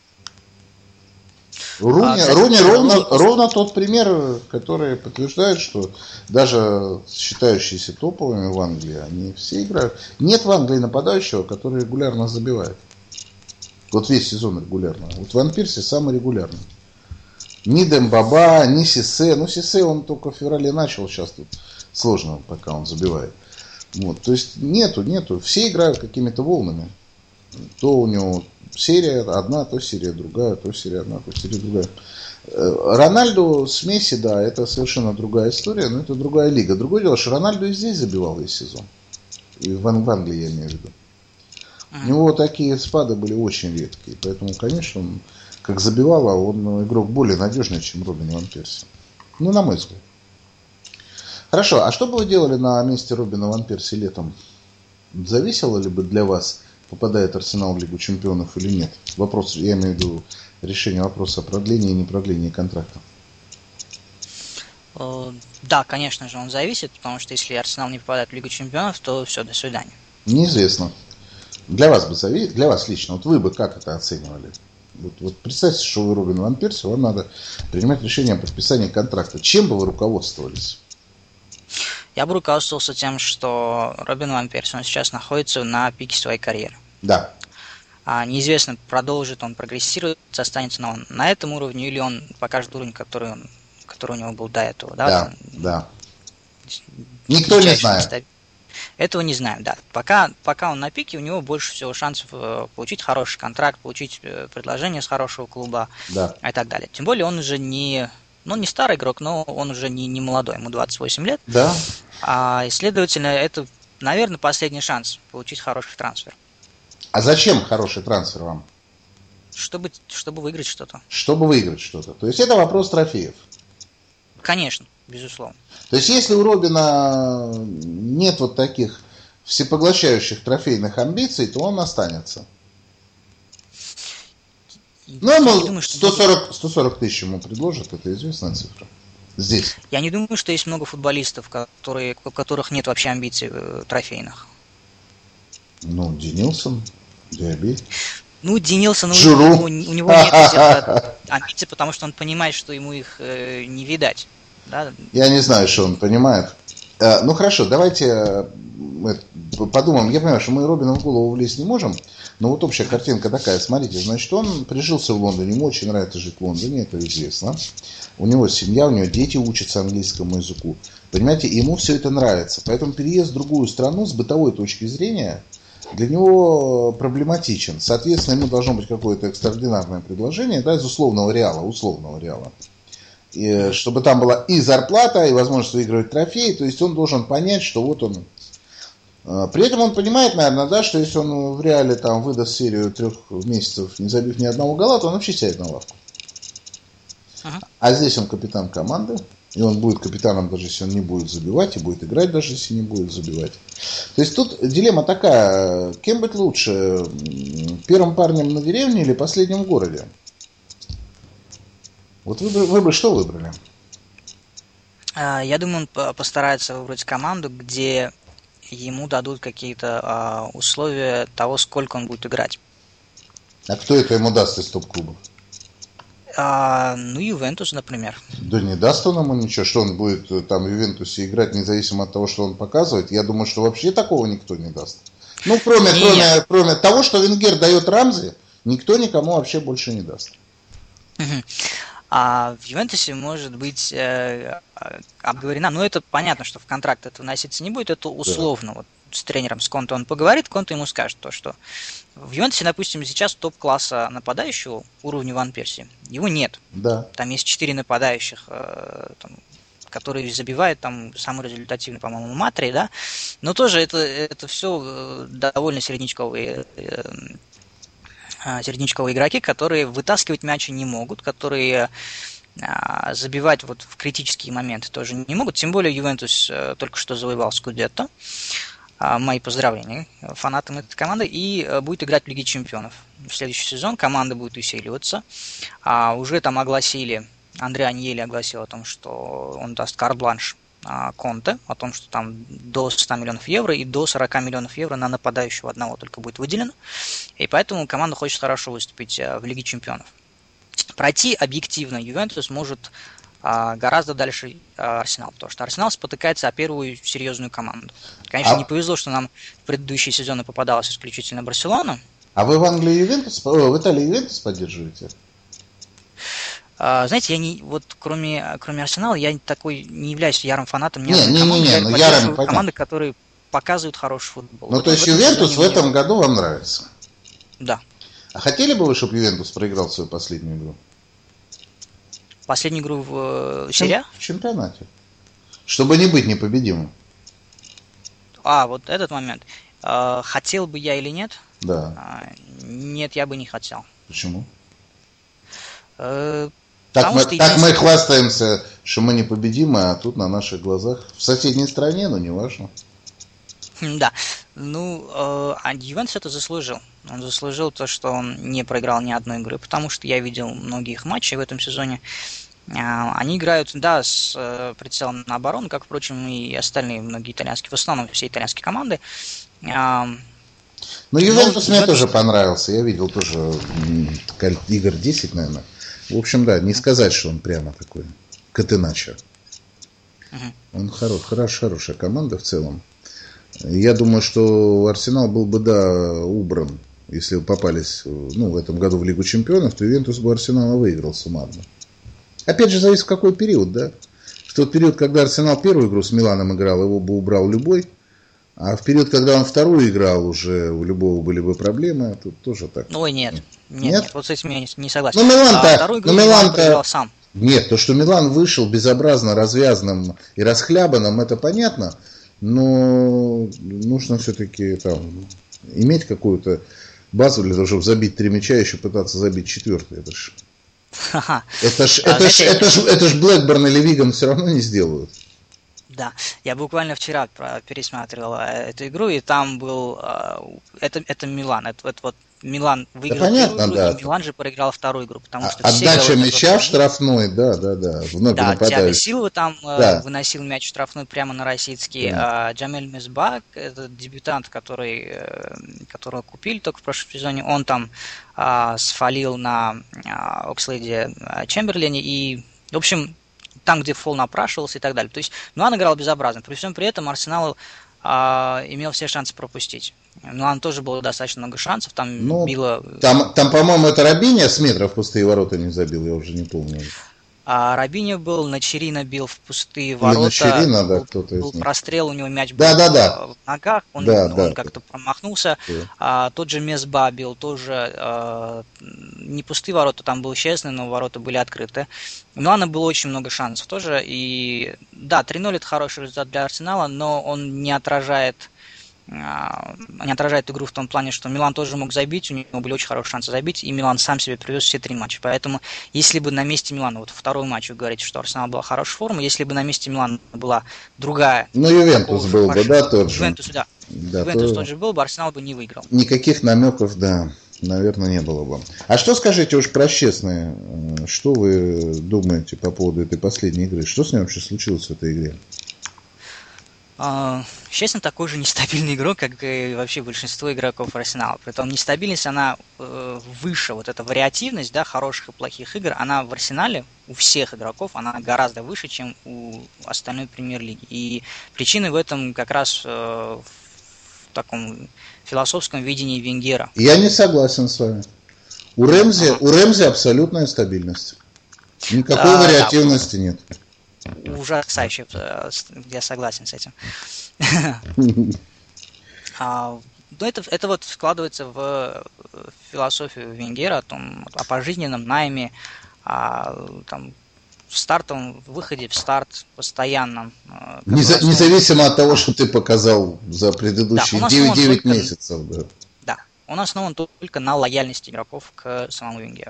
Руни, А, кстати, Руни Руни ровно, после- ровно тот пример, который подтверждает, что даже считающиеся топовыми в Англии, они все играют. Нет в Англии нападающего, который регулярно забивает. Вот весь сезон регулярно. Вот Ван Перси самый регулярный. Ни Дембаба, ни Сисе. Ну, Сисе он только в феврале начал, сейчас тут сложно, пока он забивает. Вот. То есть нету, нету. Все играют какими-то волнами. То у него серия одна, то серия другая, то серия одна, то серия другая. Рональду с Месси, да, это совершенно другая история, но это другая лига. Другое дело, что Рональду и здесь забивал весь сезон. И в Англии, я имею в виду. У него такие спады были очень редкие. Поэтому, конечно, он, как забивал, а он игрок более надежный, чем Робин ван Перси. Ну, на мой взгляд. Хорошо, а что бы вы делали на месте Робина ван Перси летом? Зависело ли бы для вас, попадает Арсенал в Лигу Чемпионов или нет? Вопрос, я имею в виду решение вопроса о продлении и не продлении контракта. Да, конечно же, он зависит, потому что если Арсенал не попадает в Лигу Чемпионов, то все, до свидания. Неизвестно. Для вас бы зависит, для вас лично, вот вы бы как это оценивали? Вот, вот представьте, что вы Робин ван Перси, вам надо принимать решение о подписании контракта. Чем бы вы руководствовались? Я бы руководствовался тем, что Робин ван Перси, он сейчас находится на пике своей карьеры. Да. А неизвестно, продолжит он прогрессировать, останется на, он на этом уровне, или он покажет уровень, который, он, который у него был до этого. Да, да. Там, да. Никто не знает. Стаб... Этого не знаем, да. Пока, пока он на пике, у него больше всего шансов получить хороший контракт, получить предложение с хорошего клуба, да. и так далее. Тем более он уже не, ну, не старый игрок, но он уже не, не молодой, ему двадцать восемь лет. Да. А, и, следовательно, это, наверное, последний шанс получить хороший трансфер. А зачем хороший трансфер вам? Чтобы, чтобы выиграть что-то. Чтобы выиграть что-то. То есть это вопрос трофеев. Конечно, безусловно. То есть если у Робина нет вот таких всепоглощающих трофейных амбиций, то он останется. Ну, ему сто сорок, сто сорок тысяч ему предложат, это известная цифра. Здесь. Я не думаю, что есть много футболистов, которые, у которых нет вообще амбиций трофейных. Ну, Денилсон, Диаби. Ну, Денилсон, у него, у него нет амбиций, потому что он понимает, что ему их э, не видать. Да? Я не знаю, что он понимает. А, ну, хорошо, давайте мы подумаем. Я понимаю, что мы Робина в голову влезть не можем, но вот общая картинка такая. Смотрите, значит, он прижился в Лондоне, ему очень нравится жить в Лондоне, это известно. У него семья, у него дети учатся английскому языку. Понимаете, ему все это нравится. Поэтому переезд в другую страну с бытовой точки зрения для него проблематичен. Соответственно, ему должно быть какое-то экстраординарное предложение, да, из условного Реала, условного Реала. И, чтобы там была и зарплата, и возможность выигрывать трофеи. То есть он должен понять, что вот он. При этом он понимает, наверное, да, что если он в Реале там выдаст серию трех месяцев, не забив ни одного гола, то он вообще сядет на лавку. Ага. А здесь он капитан команды. И он будет капитаном, даже если он не будет забивать, и будет играть, даже если не будет забивать. То есть тут дилемма такая, кем быть лучше, первым парнем на деревне или последним в городе? Вот вы, вы бы что выбрали? Я думаю, он постарается выбрать команду, где ему дадут какие-то условия того, сколько он будет играть. А кто это ему даст из топ-клубов? А, ну, Ювентус, например. Да не даст он ему ничего, что он будет там в Ювентусе играть, независимо от того, что он показывает. Я думаю, что вообще такого никто не даст. Ну, кроме, кроме, кроме того, что Венгер дает Рамзи, никто никому вообще больше не даст. А в Ювентусе может быть э, обговорена, ну, это понятно, что в контракт это вноситься не будет, это условно. Да. Вот с тренером, с Конте он поговорит, Конте ему скажет то, что в Ювентусе, допустим, сейчас топ-класса нападающего уровня Ван Перси, его нет. Да. Там есть четыре нападающих, э, там, которые забивают, там самый результативный, по-моему, Матри, да, но тоже это, это все довольно середнячковые, э, середнячковые игроки, которые вытаскивать мячи не могут, которые э, забивать вот в критические моменты тоже не могут, тем более Ювентус э, только что завоевал Скудетто. Мои поздравления фанатам этой команды, и будет играть в Лиге Чемпионов. В следующий сезон команда будет усиливаться. А уже там огласили, Андреа Аньелли огласил о том, что он даст карт-бланш Конте, о том, что там до ста миллионов евро и до сорока миллионов евро на нападающего одного только будет выделено. И поэтому команда хочет хорошо выступить в Лиге Чемпионов. Пройти объективно Ювентус может гораздо дальше Арсенал, потому что Арсенал спотыкается о первую серьезную команду. Конечно, а... не повезло, что нам в предыдущие сезоны попадалась исключительно Барселона. А вы в Англии Ювентус, в Италии Ювентус поддерживаете? А, знаете, я не, вот кроме, кроме Арсенала, я такой не являюсь ярым фанатом ни одной команды. Не, не, не, ярым команды, которые показывают хороший футбол. Ну, то есть Ювентус в этом году вам нравится? Да. А хотели бы вы, чтобы Ювентус проиграл свою последнюю игру? Последнюю игру в серии? В чемпионате. Чтобы не быть непобедимым. А, вот этот момент. Хотел бы я или нет? Да. Нет, я бы не хотел. Почему? Э, так мы, что так мы хвастаемся, что мы непобедимы, а тут на наших глазах в соседней стране, ну не важно. Да. Ну, э, а Ювентус это заслужил. Он заслужил то, что он не проиграл ни одной игры, потому что я видел многие их матчи в этом сезоне. Э, они играют, да, с э, прицелом на оборону, как, впрочем, и остальные многие итальянские, в основном все итальянские команды. Э, Ну, Ювентус мне тоже понравился. Я видел тоже игр десять, наверное. В общем, да, не сказать, что он прямо такой Катеначо. Uh-huh. Он хорош, хорош, хорошая команда в целом. Я думаю, что Арсенал был бы, да, убран. Если бы попались, ну, в этом году в Лигу Чемпионов, то Ювентус бы Арсенала выиграл суммарно. Опять же, зависит в какой период, да. В тот период, когда Арсенал первую игру с Миланом играл, его бы убрал любой. А в период, когда он вторую играл, уже у любого были бы проблемы, тут тоже так. Ой, нет. Нет, нет, нет вот с этим я не, не согласен. Ну, Милан-то, а вторую игру ну, Милан-то... проиграл сам. Нет, то, что Милан вышел безобразно развязанным и расхлябанным, это понятно, но нужно все-таки там иметь какую-то базу для того, чтобы забить три мяча и еще пытаться забить четвертый. Это ж, это ж, это ж, это ж, это ж Блэкберн или Виган все равно не сделают. Да, я буквально вчера пересматривал эту игру, и там был это, это Милан, это, это вот Милан выиграл да, понятно, первую игру, да. и Милан же проиграл вторую игру, потому что отдача мяча в штрафной, да, да, да, вновь да, Тиаго Силва там да. выносил мяч в штрафной прямо на Российский, да. а Джамель Месбак, этот дебютант, который, которого купили только в прошлом сезоне, он там а, сфалил на а, Окслейде Чемберлине, и, в общем, там, где фол напрашивался и так далее. То есть, Милан играл безобразно. При всем при этом Арсенал а, имел все шансы пропустить. Милан тоже было достаточно много шансов. Там ну, било... Там, там, по-моему, это Робиньо с метра в пустые ворота не забил, я уже не помню. А Робиньо был, Начерина бил в пустые ворота. Начерина, да, был, кто-то был прострел, у него мяч был да, да, да. в ногах, он, да, он да, как-то да. промахнулся. Да. А, тот же Месба бил, тоже а, не пустые ворота, там был честный, но ворота были открыты. У Милана было очень много шансов тоже. И да, три ноль это хороший результат для Арсенала, но он не отражает не отражает игру в том плане, что Милан тоже мог забить, у него были очень хорошие шансы забить, и Милан сам себе привез все три матча. Поэтому, если бы на месте Милана, вот второй матч, вы говорите, что Арсенал была хорошая форма, если бы на месте Милана была другая... Ну, Ювентус был бы, да, тот же. Ювентус, да. да Ювентус то... тот же был бы, Арсенал бы не выиграл. Никаких намеков, да, наверное, не было бы. А что скажите уж про честное, что вы думаете по поводу этой последней игры? Что с ней вообще случилось в этой игре? Честно, такой же нестабильный игрок, как и вообще большинство игроков Арсенала. Притом нестабильность, она э, выше, вот эта вариативность, да, хороших и плохих игр, она в Арсенале у всех игроков, она гораздо выше, чем у остальной премьер-лиги. И причины в этом как раз э, в таком философском видении Венгера. Я не согласен с вами. У Рэмзи, ага. у Рэмзи абсолютная стабильность. Никакой а, вариативности да. нет. Ужасающе, я согласен с этим. а, но это, это вот складывается в философию Венгера о том, о пожизненном найме, о там, в стартовом выходе в старт постоянном. Неза- независимо от того, что ты показал за предыдущие да, девять только, месяцев. Да. да, он основан только на лояльности игроков к самому Венгеру.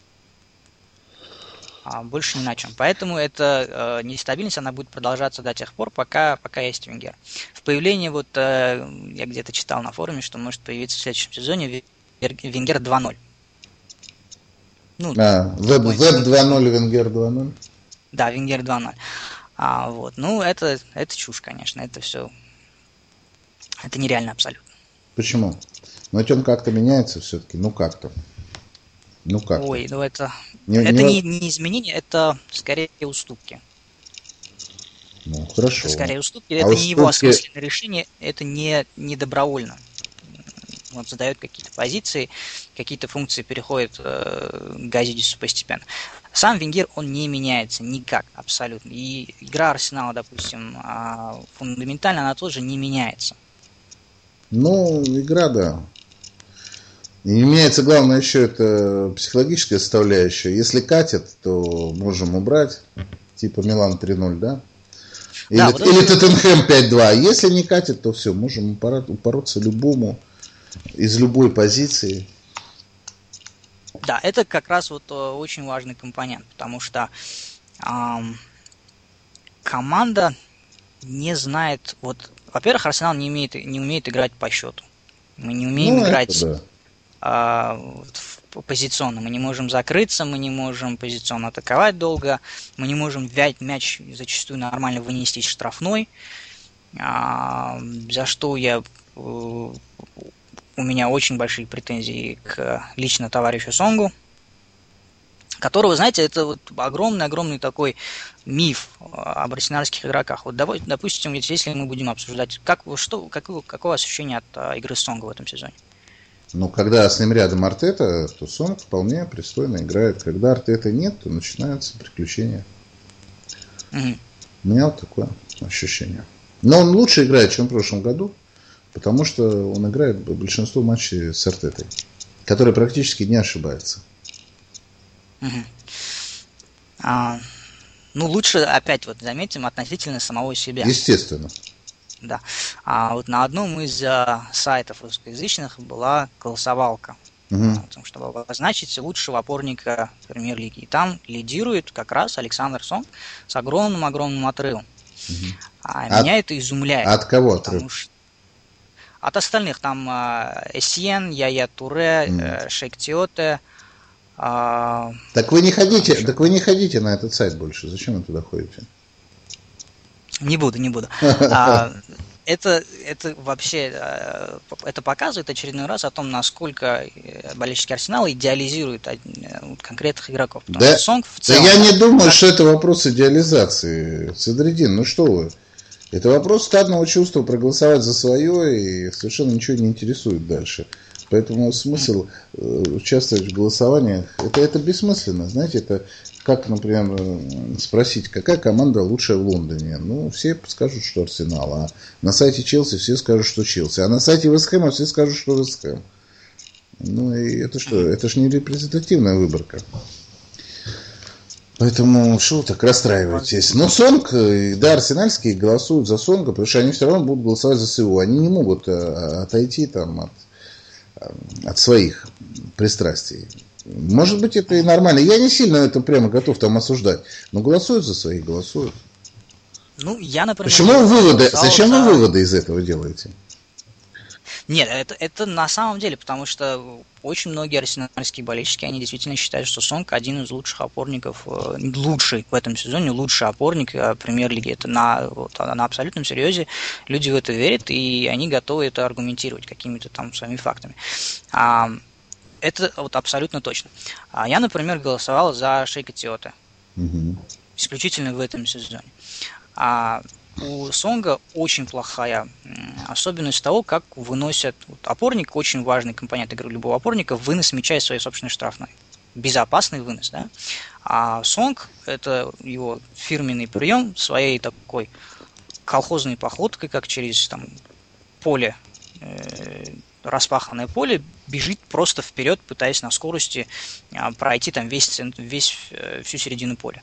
Больше ни на чем. Поэтому эта э, нестабильность, она будет продолжаться до тех пор, пока, пока есть Венгер. В появлении, вот э, я где-то читал на форуме, что может появиться в следующем сезоне Венгер два ноль. Ну, а, веб, веб два ноль, Венгер два ноль? Да, Венгер два ноль. А, вот. Ну, это, это чушь, конечно. Это все... Это нереально абсолютно. Почему? Но ведь он как-то меняется все-таки. Ну, как-то. Ну как? Ой, ну это, не, это не... Не, не изменение, это скорее уступки. Ну, хорошо. Это скорее уступки, а это уступки... не его осмысленное решение, это не, не добровольно. Он задает какие-то позиции, какие-то функции переходят э, к Газидису постепенно. Сам Венгер, он не меняется никак, абсолютно. И игра Арсенала, допустим, э, фундаментально, она тоже не меняется. Ну, игра, да. И имеется, главное, еще это психологическая составляющая. Если катят, то можем убрать. Типа Милан три ноль, да? Или, да, вот или это... Тоттенхэм пять два. Если не катит, то все, можем упороться любому из любой позиции. Да, это как раз вот очень важный компонент, потому что эм, команда не знает, вот, во-первых, Арсенал не умеет, не умеет играть по счету. Мы не умеем ну, играть это, да. э, позиционно. Мы не можем закрыться, мы не можем позиционно атаковать долго, мы не можем взять мяч зачастую нормально вынести из штрафной, э, за что я... Э, у меня очень большие претензии к лично товарищу Сонгу, которого, знаете, это вот огромный-огромный такой миф об арсенальских игроках. Вот, допустим, если мы будем обсуждать, как, что, какое, какое ощущение от игры Сонга в этом сезоне? Ну, когда с ним рядом Артета, то Сонг вполне пристойно играет. Когда Артета нет, то начинаются приключения. Угу. У меня вот такое ощущение. Но он лучше играет, чем в прошлом году. Потому что он играет большинство матчей с Артетой, который практически не ошибается. Угу. А, ну, лучше, опять вот заметим, относительно самого себя. Естественно. Да. А вот на одном из а, сайтов русскоязычных была голосовалка. Угу. О том, чтобы обозначить лучшего опорника премьер-лиги. И там лидирует как раз Александр Сонг с огромным-огромным отрывом. Угу. А от, меня это изумляет. От кого отрыв? Что... От остальных там Эссиен, Яя Туре, mm. Шейк Тиоте. А... Так вы не ходите, а, так вы не ходите на этот сайт больше. Зачем вы туда ходите? Не буду, не буду. а, это, это вообще это показывает очередной раз о том, насколько болельщики Арсенала идеализируют конкретных игроков. Да, Сонг в целом, да я не думаю, как... что это вопрос идеализации. Садриддин, ну что вы? Это вопрос стадного чувства проголосовать за свое и совершенно ничего не интересует дальше. Поэтому смысл участвовать в голосованиях, это, это бессмысленно. Знаете, это как, например, спросить, какая команда лучшая в Лондоне. Ну, все скажут, что Арсенал. А на сайте Челси все скажут, что Челси. А на сайте Вест Хэма все скажут, что Вест Хэм. Ну, и это что? Это же не репрезентативная выборка. Поэтому что вы так расстраиваетесь? Но Сонг, да, арсенальские голосуют за Сонга, потому что они все равно будут голосовать за СУ. Они не могут отойти там от, от своих пристрастий. Может быть, это и нормально. Я не сильно это прямо готов там осуждать. Но голосуют за своих, голосуют. Ну, я, например... Почему выводы, зачем за... вы выводы из этого делаете? Нет, это, это на самом деле, потому что очень многие арсенальские болельщики, они действительно считают, что Сонг один из лучших опорников, лучший в этом сезоне, лучший опорник премьер-лиги. Это на, вот, на абсолютном серьезе люди в это верят, и они готовы это аргументировать какими-то там своими фактами. А, это вот абсолютно точно. А я, например, голосовал за Шейка Тиоте. Угу. Исключительно в этом сезоне. А у Сонга очень плохая особенность того, как выносят... Вот, опорник, очень важный компонент игры любого опорника, вынос мяча из своей собственной штрафной. Безопасный вынос, да? А Сонг, это его фирменный прием, своей такой колхозной походкой, как через там, поле, э, распаханное поле, бежит просто вперед, пытаясь на скорости э, пройти там весь, весь, э, всю середину поля.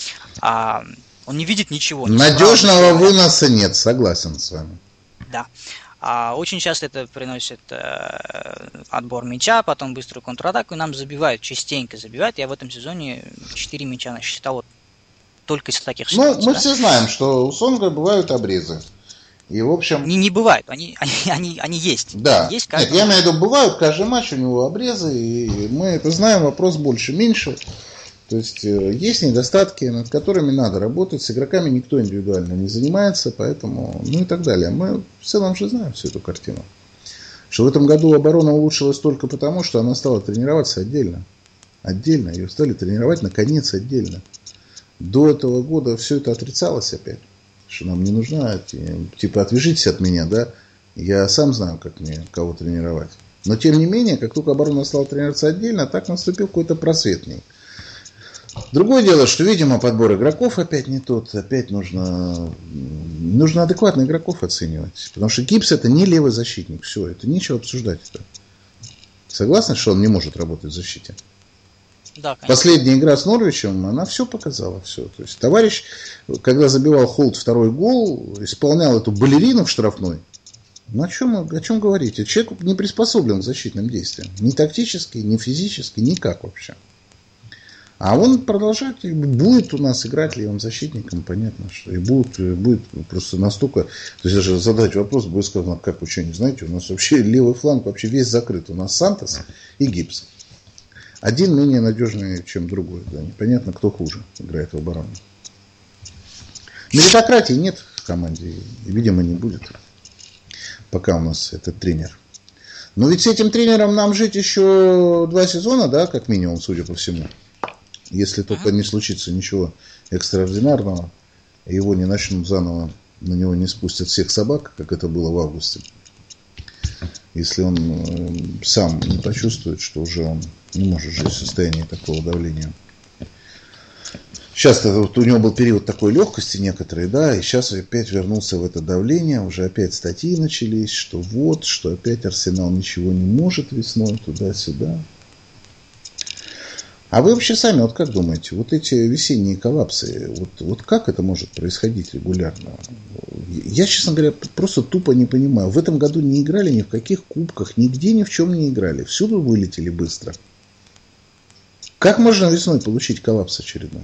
А он не видит ничего. Надежного выноса нет, согласен с вами. Да. А очень часто это приносит э, отбор мяча, потом быструю контратаку, и нам забивают, частенько забивают. Я в этом сезоне четыре мяча насчитал вот только из таких ситуаций. Ну, мы да? все знаем, что у Сонга бывают обрезы. И, в общем... Не, не бывают, они, они, они, они есть. Да. Есть Нет, я имею в виду, бывают, каждый матч у него обрезы, и мы это знаем, вопрос больше-меньше. То есть есть недостатки, над которыми надо работать. С игроками никто индивидуально не занимается, поэтому, ну и так далее. Мы в целом же знаем всю эту картину. Что в этом году оборона улучшилась только потому, что она стала тренироваться отдельно. Отдельно. Ее стали тренировать, наконец, отдельно. До этого года все это отрицалось опять. Что нам не нужно, типа, отвяжитесь от меня, да. Я сам знаю, как мне кого тренировать. Но, тем не менее, как только оборона стала тренироваться отдельно, так наступил какой-то просвет в ней. Другое дело, что, видимо, подбор игроков опять не тот. Опять нужно, нужно адекватно игроков оценивать. Потому что Гибс это не левый защитник. Все, это нечего обсуждать. Это. Согласны, что он не может работать в защите? Да, конечно. Последняя игра с Норвичем, она все показала. Все. То есть товарищ, когда забивал Холт второй гол, исполнял эту балерину в штрафной. Ну, о чем, о чем говорите? Человек не приспособлен к защитным действиям. Ни тактически, ни физически, никак вообще. А он продолжает, будет у нас играть ли он защитником, понятно, что и будет, будет просто настолько... То есть даже задать вопрос, будет сказано, как вы что, не знаете, у нас вообще левый фланг вообще весь закрыт. У нас Сантос и Гибсон. Один менее надежный, чем другой. Да, непонятно, кто хуже играет в обороне. Меритократии нет в команде, и, видимо, не будет, пока у нас этот тренер. Но ведь с этим тренером нам жить еще два сезона, да, как минимум, судя по всему. Если только не случится ничего экстраординарного, и его не начнут заново, на него не спустят всех собак, как это было в августе. Если он сам не почувствует, что уже он не может жить в состоянии такого давления. Сейчас вот у него был период такой легкости некоторые, да, и сейчас опять вернулся в это давление, уже опять статьи начались, что вот, что опять Арсенал ничего не может весной, туда-сюда. А вы вообще сами, вот как думаете, вот эти весенние коллапсы, вот, вот как это может происходить регулярно? Я, честно говоря, просто тупо не понимаю. В этом году не играли ни в каких кубках, нигде ни в чем не играли. Всюду вылетели быстро. Как можно весной получить коллапс очередной?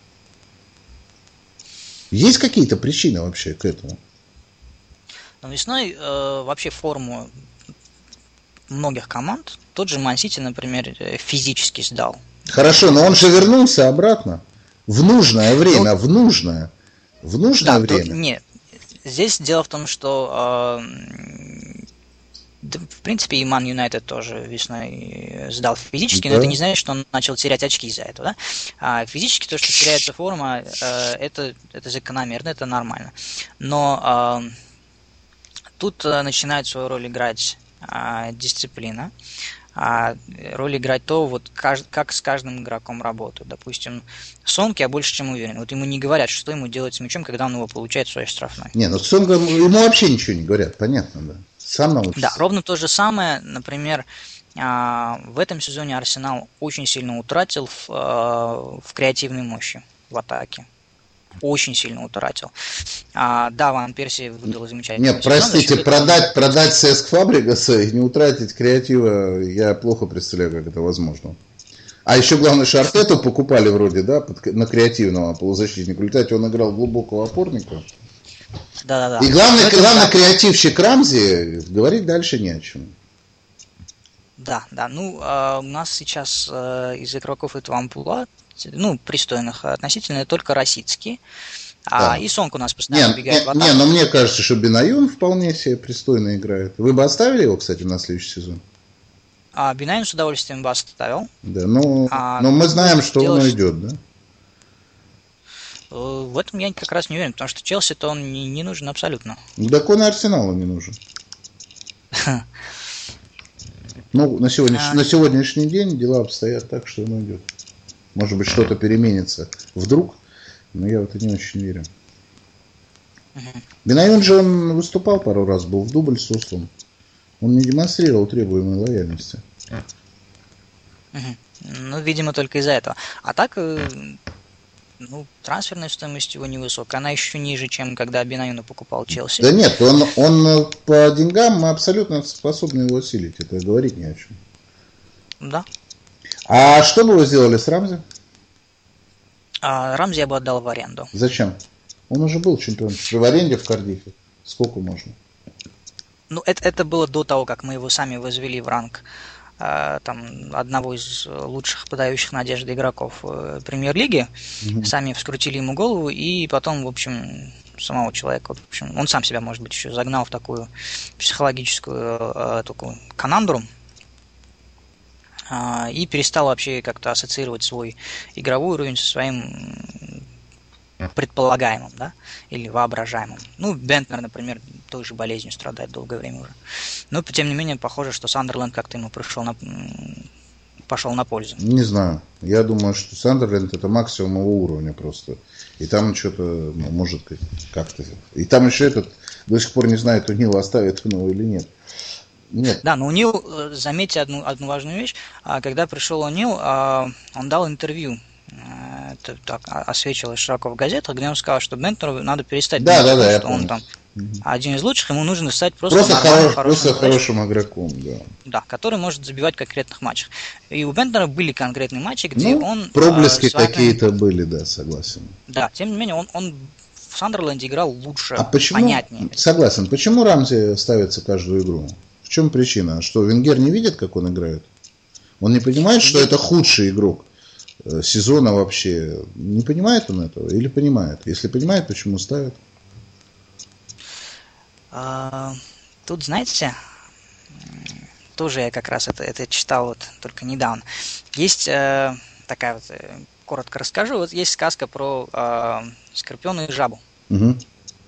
Есть какие-то причины вообще к этому? Но весной э, вообще форму многих команд, тот же Ман-Сити, например, физически сдал. Хорошо, но он же вернулся обратно в нужное время, ну, в нужное, в нужное да, время. То, нет, здесь дело в том, что э, да, в принципе и Ман Юнайтед тоже весной сдал физически, да. Но это не значит, что он начал терять очки из-за этого, да? А физически то, что теряется форма, э, это, это закономерно, это нормально. Но э, тут э, начинает свою роль играть э, дисциплина. А роль играть то, вот как с каждым игроком работают. Допустим, Сонг, я больше чем уверен. Вот ему не говорят, что ему делать с мячом, когда он его получает в своей штрафной. Не, ну Сонга ему вообще ничего не говорят, понятно, да. Сам научится. Да, ровно то же самое, например, в этом сезоне Арсенал очень сильно утратил в, в креативной мощи в атаке. Очень сильно утратил. А, да, Ван Перси выдал замечательный Нет, простите, продать, продать Сеск Фабригаса и не утратить креатива, я плохо представляю, как это возможно. А еще главное, Шартету покупали вроде, да, под, на креативного полузащитника. В результате он играл глубокого опорника. Да-да-да. И главный, главный креативщик Рамзи, говорить дальше не о чем. Да, да. Ну, э, у нас сейчас э, из игроков этого амплуа, ну, пристойных относительно, только Росицкий. А да. И Сонг у нас постоянно не, бегает не, в атаку. Не, но мне кажется, что Бенаюн вполне себе пристойно играет. Вы бы оставили его, кстати, на следующий сезон? А Бенаюн с удовольствием бы оставил. Да, но, а, но мы знаем, что дело, он уйдет, да? В этом я как раз не уверен, потому что Челси-то он не, не нужен абсолютно. Да, он и Арсеналу не нужен. Ну, на сегодняшний, на сегодняшний день дела обстоят так, что он уйдет. Может быть, что-то переменится вдруг, но я в это не очень верю. Uh-huh. Бенаюн же он выступал пару раз, был в дубль с Ослом. Он не демонстрировал требуемой лояльности. Uh-huh. Ну, видимо, только из-за этого. А так, ну, трансферная стоимость его невысокая. Она еще ниже, чем когда Бенаюна покупал Челси. Да нет, он, он по деньгам мы абсолютно способны его усилить. Это говорить не о чем. Да. А что бы вы сделали с Рамзи? А, Рамзи я бы отдал в аренду. Зачем? Он уже был чемпион. В аренде в Кардифе. Сколько можно? Ну, это, это было до того, как мы его сами возвели в ранг а, там, одного из лучших подающих надежды игроков Премьер-лиги. Угу. Сами вскрутили ему голову, и потом, в общем, самого человека, в общем, он сам себя, может быть, еще загнал в такую психологическую а, такую канандру. И перестал вообще как-то ассоциировать свой игровой уровень со своим предполагаемым, да, или воображаемым. Ну, Бентнер, например, той же болезнью страдает долгое время уже. Но, тем не менее, похоже, что Сандерленд как-то ему пришел на... пошел на пользу. Не знаю. Я думаю, что Сандерленд это максимум его уровня просто. И там что-то, ну, может, как-то... И там еще этот до сих пор не знает, у него оставит его или нет. Нет. Да, но О'Нил, заметьте одну, одну важную вещь, когда пришел О'Нил, он дал интервью, это так освечивалось широко в газетах, где он сказал, что Бентнеру надо перестать да, думать, да, да, что он там один из лучших, ему нужно стать просто, просто нормальным, хорош, хорошим, просто хорошим игроком, да. Да, который может забивать в конкретных матчах. И у Бентнера были конкретные матчи, где ну, он... проблески э, своим... какие-то были, да, согласен. Да, тем не менее, он, он в Сандерленде играл лучше, а почему, понятнее. Согласен. Почему Рамзи ставится каждую игру? В чем причина? Что, Венгер не видит, как он играет? Он не понимает, что это худший игрок сезона вообще? Не понимает он этого или понимает? Если понимает, почему ставит? А, тут, знаете, тоже я как раз это, это читал вот только недавно. Есть э, такая вот, э, коротко расскажу, вот есть сказка про э, Скорпиона и жабу. Угу.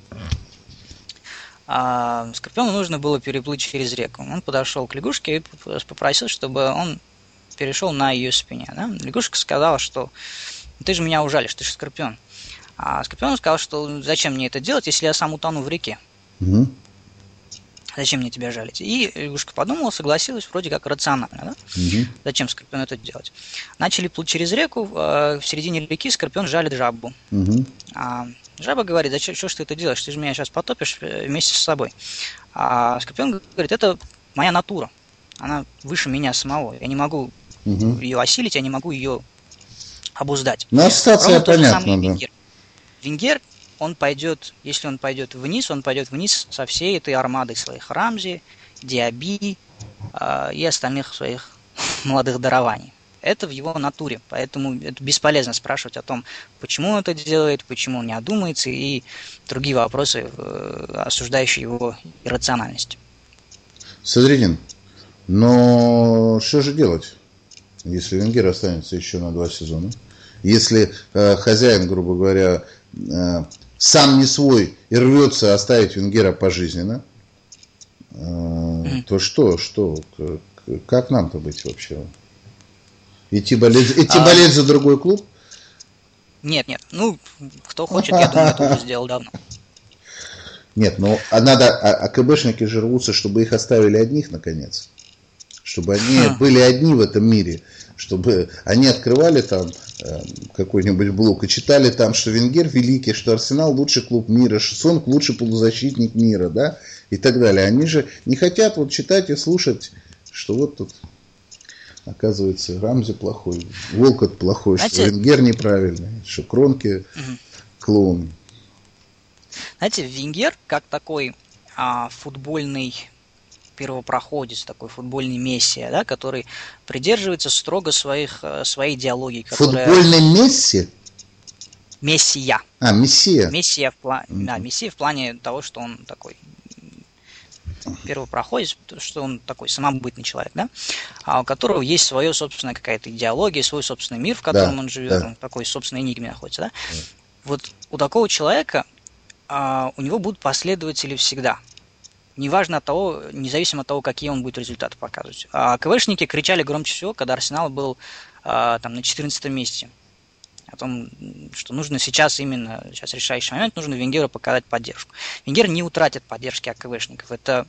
А Скорпиону нужно было переплыть через реку. Он подошел к лягушке и попросил, чтобы он перешел на ее спине. Да? Лягушка сказала, что ты же меня ужалишь, ты же Скорпион. А Скорпион сказал, что зачем мне это делать, если я сам утону в реке? Угу. Зачем мне тебя жалить? И лягушка подумала, согласилась, вроде как рационально. Да? Угу. Зачем Скорпиону это делать? Начали плыть через реку, в середине реки Скорпион жалит жабу. Угу. А жаба говорит, зачем, что ж ты это делаешь? Ты же меня сейчас потопишь вместе с собой. А Скорпион говорит, это моя натура. Она выше меня самого. Я не могу угу. ее осилить, я не могу ее обуздать. Ну, ассоциация понятна, да. Венгер. Венгер, он пойдет, если он пойдет вниз, он пойдет вниз со всей этой армадой своих Рамзи, Диаби э, и остальных своих молодых дарований. Это в его натуре, поэтому это бесполезно спрашивать о том, почему он это делает, почему он не одумается и другие вопросы, э, осуждающие его иррациональность. Садридин, но что же делать, если Венгер останется еще на два сезона? Если э, хозяин, грубо говоря, э, сам не свой и рвется оставить Венгера пожизненно, э, mm-hmm. то что, что, как, как нам-то быть вообще? Идти болеть, идти а... болеть за другой клуб? Нет, нет, ну, кто хочет, я думаю, это уже сделал давно. Нет, ну, а надо, а, а КБшники же рвутся, чтобы их оставили одних, наконец. Чтобы они mm. были одни в этом мире. Чтобы они открывали там э, какой-нибудь блок и читали там, что Венгер великий, что Арсенал лучший клуб мира, что Сонг лучший полузащитник мира, да, и так далее. Они же не хотят вот читать и слушать, что вот тут, оказывается, Рамзи плохой, Волкот плохой, знаете, что Венгер неправильный, что Кронке угу. клоун. Знаете, Венгер как такой а, футбольный первопроходец, такой футбольный мессия, да, который придерживается строго своих, своей идеологии. Которая... Футбольный мессия? Мессия. А, мессия. Мессия в, пла... mm-hmm. да, мессия в плане того, что он такой первопроходец, что он такой самобытный человек, да, а у которого есть своя собственная какая-то идеология, свой собственный мир, в котором да, он живет, да. он в такой собственной энигме находится, да. Mm-hmm. Вот у такого человека а, у него будут последователи всегда. Неважно от того, независимо от того, какие он будет результаты показывать. А КВшники кричали громче всего, когда Арсенал был а, там, на четырнадцатом месте. О том, что нужно сейчас именно, сейчас решающий момент, нужно Венгеру показать поддержку. Венгер не утратит поддержки от КВшников. Это,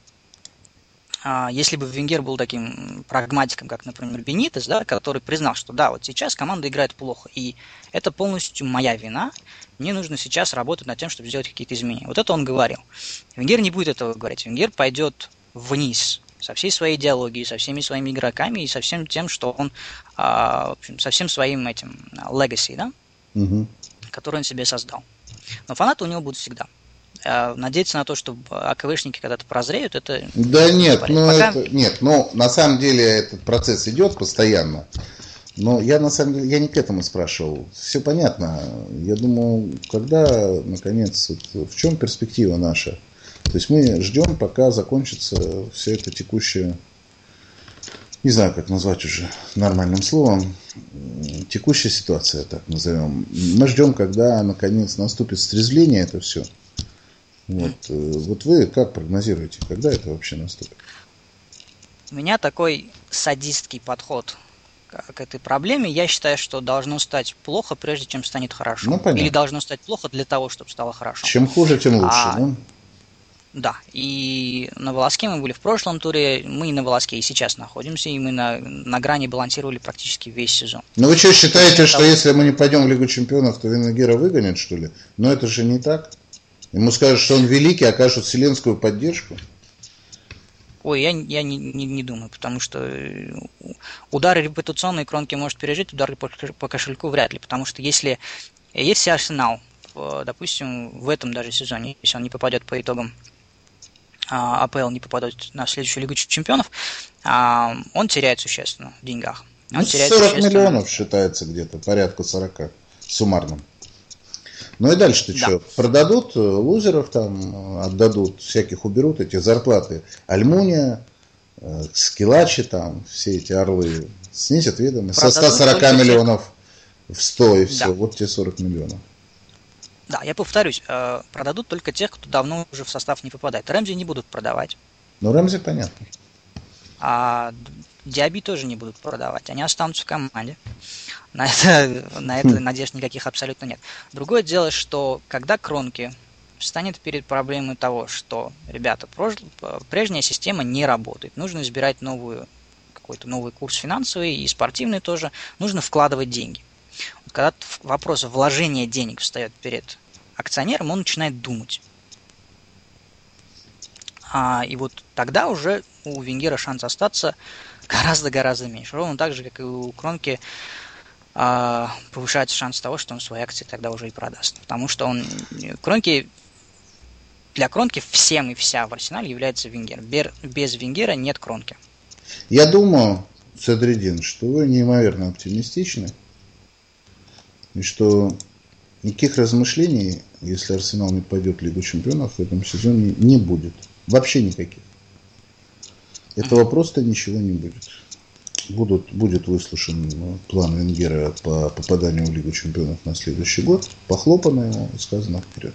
а, если бы Венгер был таким прагматиком, как, например, Бенитес, да, который признал, что да, вот сейчас команда играет плохо, и это полностью моя вина, мне нужно сейчас работать над тем, чтобы сделать какие-то изменения. Вот это он говорил. Венгер не будет этого говорить. Венгер пойдет вниз со всей своей идеологией, со всеми своими игроками и со всем тем, что он, а, в общем, со всем своим этим legacy, да, угу. который он себе создал. Но фанаты у него будут всегда. А надеяться на то, что АКВшники когда-то прозреют, это... Да нет, ну Пока... это, нет, ну на самом деле этот процесс идет постоянно. Но я на самом деле, я не к этому спрашивал. Все понятно. Я думаю, когда, наконец, в чем перспектива наша? То есть мы ждем, пока закончится все это текущее, не знаю, как назвать уже нормальным словом, текущая ситуация, так назовем. Мы ждем, когда, наконец, наступит стрезление это все. Вот, вот вы как прогнозируете, когда это вообще наступит? У меня такой садистский подход к этой проблеме. Я считаю, что должно стать плохо, прежде чем станет хорошо. Ну, или должно стать плохо для того, чтобы стало хорошо. Чем хуже, тем лучше. А, да? Да, и на волоске мы были в прошлом туре, мы на волоске и сейчас находимся, и мы на, на грани балансировали практически весь сезон. Ну вы что, считаете, что если мы не пойдем в Лигу Чемпионов, то Венгера выгонят, что ли? Но это же не так. Ему скажут, что он великий, окажут вселенскую поддержку. Ой, я, я не, не, не думаю, потому что удары репутационные Кронке может пережить, удары по, по кошельку вряд ли, потому что если, если Арсенал, допустим, в этом даже сезоне, если он не попадет по итогам АПЛ, не попадет на следующую Лигу Чемпионов, он теряет существенно в деньгах. Он ну, теряет сорок существенно... миллионов считается где-то, порядка сорока суммарно. Ну и дальше-то да. Что? Продадут лузеров там, отдадут, всяких уберут эти зарплаты. Альмуния, Скилачи там, все эти орлы снизят ведомость. Со ста сорока миллионов в сто и все, да. Вот те сорок миллионов. Да, я повторюсь, продадут только тех, кто давно уже в состав не попадает. Рэмзи не будут продавать. Ну, Рэмзи понятно. А Диаби тоже не будут продавать. Они останутся в команде. На это, на это надежд никаких абсолютно нет. Другое дело, что когда Кронке встанет перед проблемой того, что, ребята, прежняя система не работает, нужно избирать новую, какой-то новый курс финансовый и спортивный тоже, нужно вкладывать деньги. Когда вопрос вложения денег встает перед акционером, он начинает думать. А, и вот тогда уже у Венгера шанс остаться гораздо-гораздо меньше. Ровно так же, как и у Кронке а, повышается шанс того, что он свои акции тогда уже и продаст. Потому что он Кронке, для Кронке всем и вся в Арсенале является Венгер. Без Венгера нет Кронке. Я думаю, Садриддин, что вы неимоверно оптимистичны. И что никаких размышлений, если Арсенал не пойдет в Лигу Чемпионов, в этом сезоне не будет. Вообще никаких. Этого просто ничего не будет. Будут, будет выслушан план Венгера по попаданию в Лигу Чемпионов на следующий год. Похлопано ему и сказано вперед.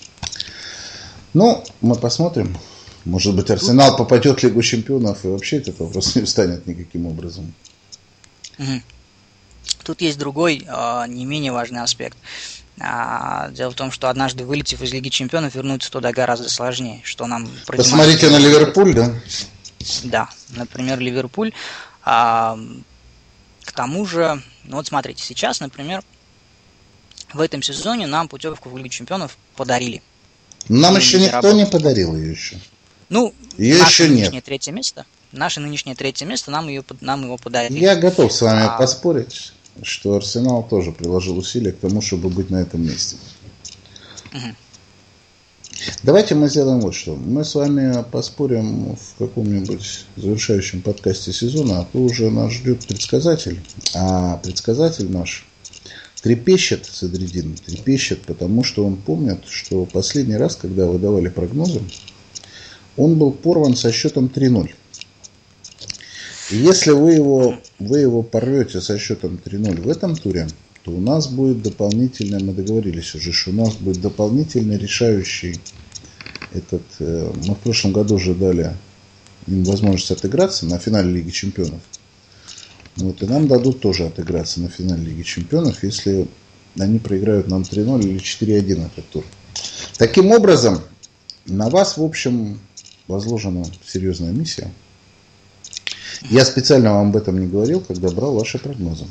Ну, мы посмотрим. Может быть, Арсенал попадет в Лигу Чемпионов, и вообще этот вопрос не встанет никаким образом. Угу. Тут есть другой, не менее важный аспект. Дело в том, что однажды, вылетев из Лиги Чемпионов, вернуться туда гораздо сложнее. Что нам Посмотрите на Ливерпуль, да? Да, например, Ливерпуль. А, к тому же, ну вот смотрите, сейчас, например, в этом сезоне нам путевку в Лигу Чемпионов подарили. Нам еще никто работает. Не подарил ее еще. Ну, ее наше еще нынешнее нет. третье место, наше нынешнее третье место, нам, ее, нам его подарили. Я готов с вами а... поспорить, что Арсенал тоже приложил усилия к тому, чтобы быть на этом месте. Угу. Давайте мы сделаем вот что. Мы с вами поспорим в каком-нибудь завершающем подкасте сезона, а то уже нас ждет предсказатель. А предсказатель наш трепещет, Садриддин, трепещет, потому что он помнит, что последний раз, когда вы давали прогнозы, он был порван со счетом три ноль. И если вы его, вы его порвете со счетом три ноль в этом туре, то у нас будет дополнительный, мы договорились уже, что у нас будет дополнительный решающий этот, мы в прошлом году уже дали им возможность отыграться на финале Лиги Чемпионов. Вот, и нам дадут тоже отыграться на финале Лиги Чемпионов, если они проиграют нам три ноль или четыре один этот тур. Таким образом, на вас, в общем, возложена серьезная миссия. Я специально вам об этом не говорил, когда брал ваши прогнозы.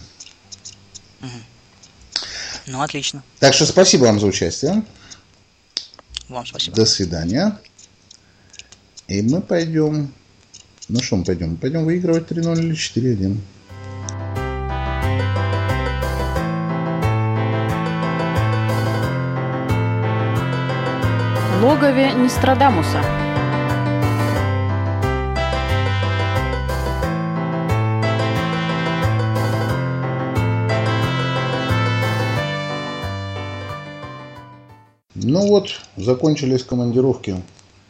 Ну, отлично. Так что спасибо вам за участие. Вам спасибо. До свидания. И мы пойдем... Ну что мы пойдем? Мы пойдем выигрывать три ноль или четыре один. В логове Нострадамуса. Ну вот, закончились командировки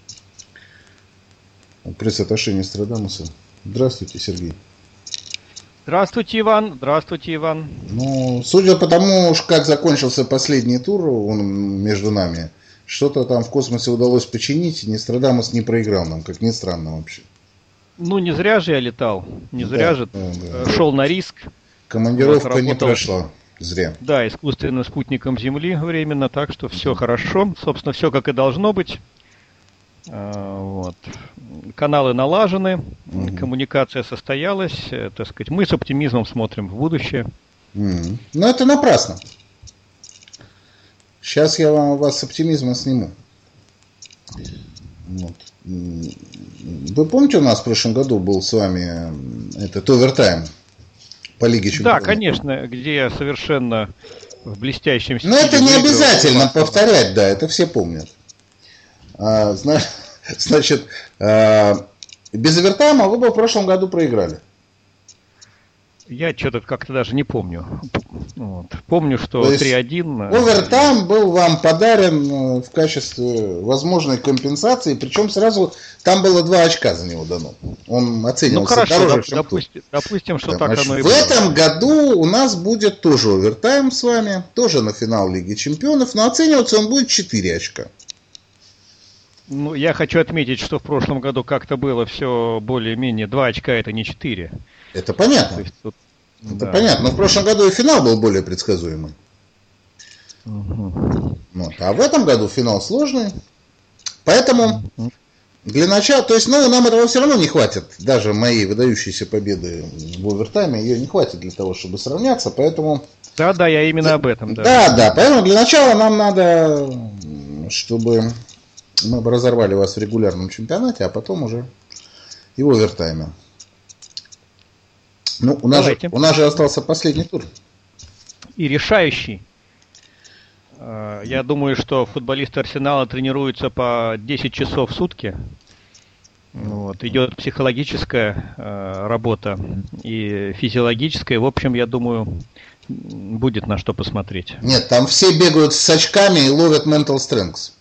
пресс-атташе Нострадамуса. Здравствуйте, Сергей. Здравствуйте, Иван. Здравствуйте, Иван. Ну, судя по тому, как закончился последний тур он между нами, что-то там в космосе удалось починить, и Нострадамус не проиграл нам, как ни странно вообще. Ну, не зря же я летал. Не да, зря же да, да. шел на риск. Командировка вот, не прошла. Зря. Да, искусственным спутником Земли временно, так что все хорошо. Собственно, все как и должно быть. Вот. Каналы налажены, Мгм. коммуникация состоялась, э, так сказать, мы с оптимизмом смотрим в будущее. Мгм. Но это напрасно. Сейчас я вам вас с оптимизма сниму. Вот. М, Вы помните, у нас в прошлом году был с вами м, этот овертайм по Лиге Да, Чемпионов? конечно, где я совершенно в блестящем стиле Но это не выиграл обязательно два- повторять, да, это все помнят. А, зна- значит, а, без овертайма вы бы в прошлом году проиграли. Я что-то как-то даже не помню. Вот. Помню, То что есть три-один. Овертайм был вам подарен э, в качестве возможной компенсации, причем сразу там было два очка за него дано. Он Ну оценивался хорошо, дороже, доп- чем тут. допустим, допустим, что Да, так значит, оно и в было. этом году у нас будет тоже овертайм с вами, тоже на финал Лиги Чемпионов, но оцениваться он будет четыре очка. Ну, я хочу отметить, что в прошлом году как-то было все более-менее два очка, это не четыре. Это То понятно. есть тут, Это да. понятно. Но в прошлом году и финал был более предсказуемый. Мгм. Вот. А в этом году финал сложный. Поэтому Мгм. для начала, то есть, ну, нам этого все равно не хватит. Даже моей выдающейся победы в овертайме ее не хватит для того, чтобы сравняться. Поэтому, Да, да, я именно об этом. Да. да, да, поэтому для начала нам надо, чтобы мы бы разорвали вас в регулярном чемпионате, а потом уже и в овертайме. Ну, у нас, же, Давайте. у нас же остался последний тур. И решающий. Э, Я думаю, что футболисты Арсенала тренируются по десять часов в сутки. Вот. Идет психологическая э, работа и физиологическая. В общем, я думаю, м, будет на что посмотреть. Нет, там все бегают с очками и ловят mental strengths.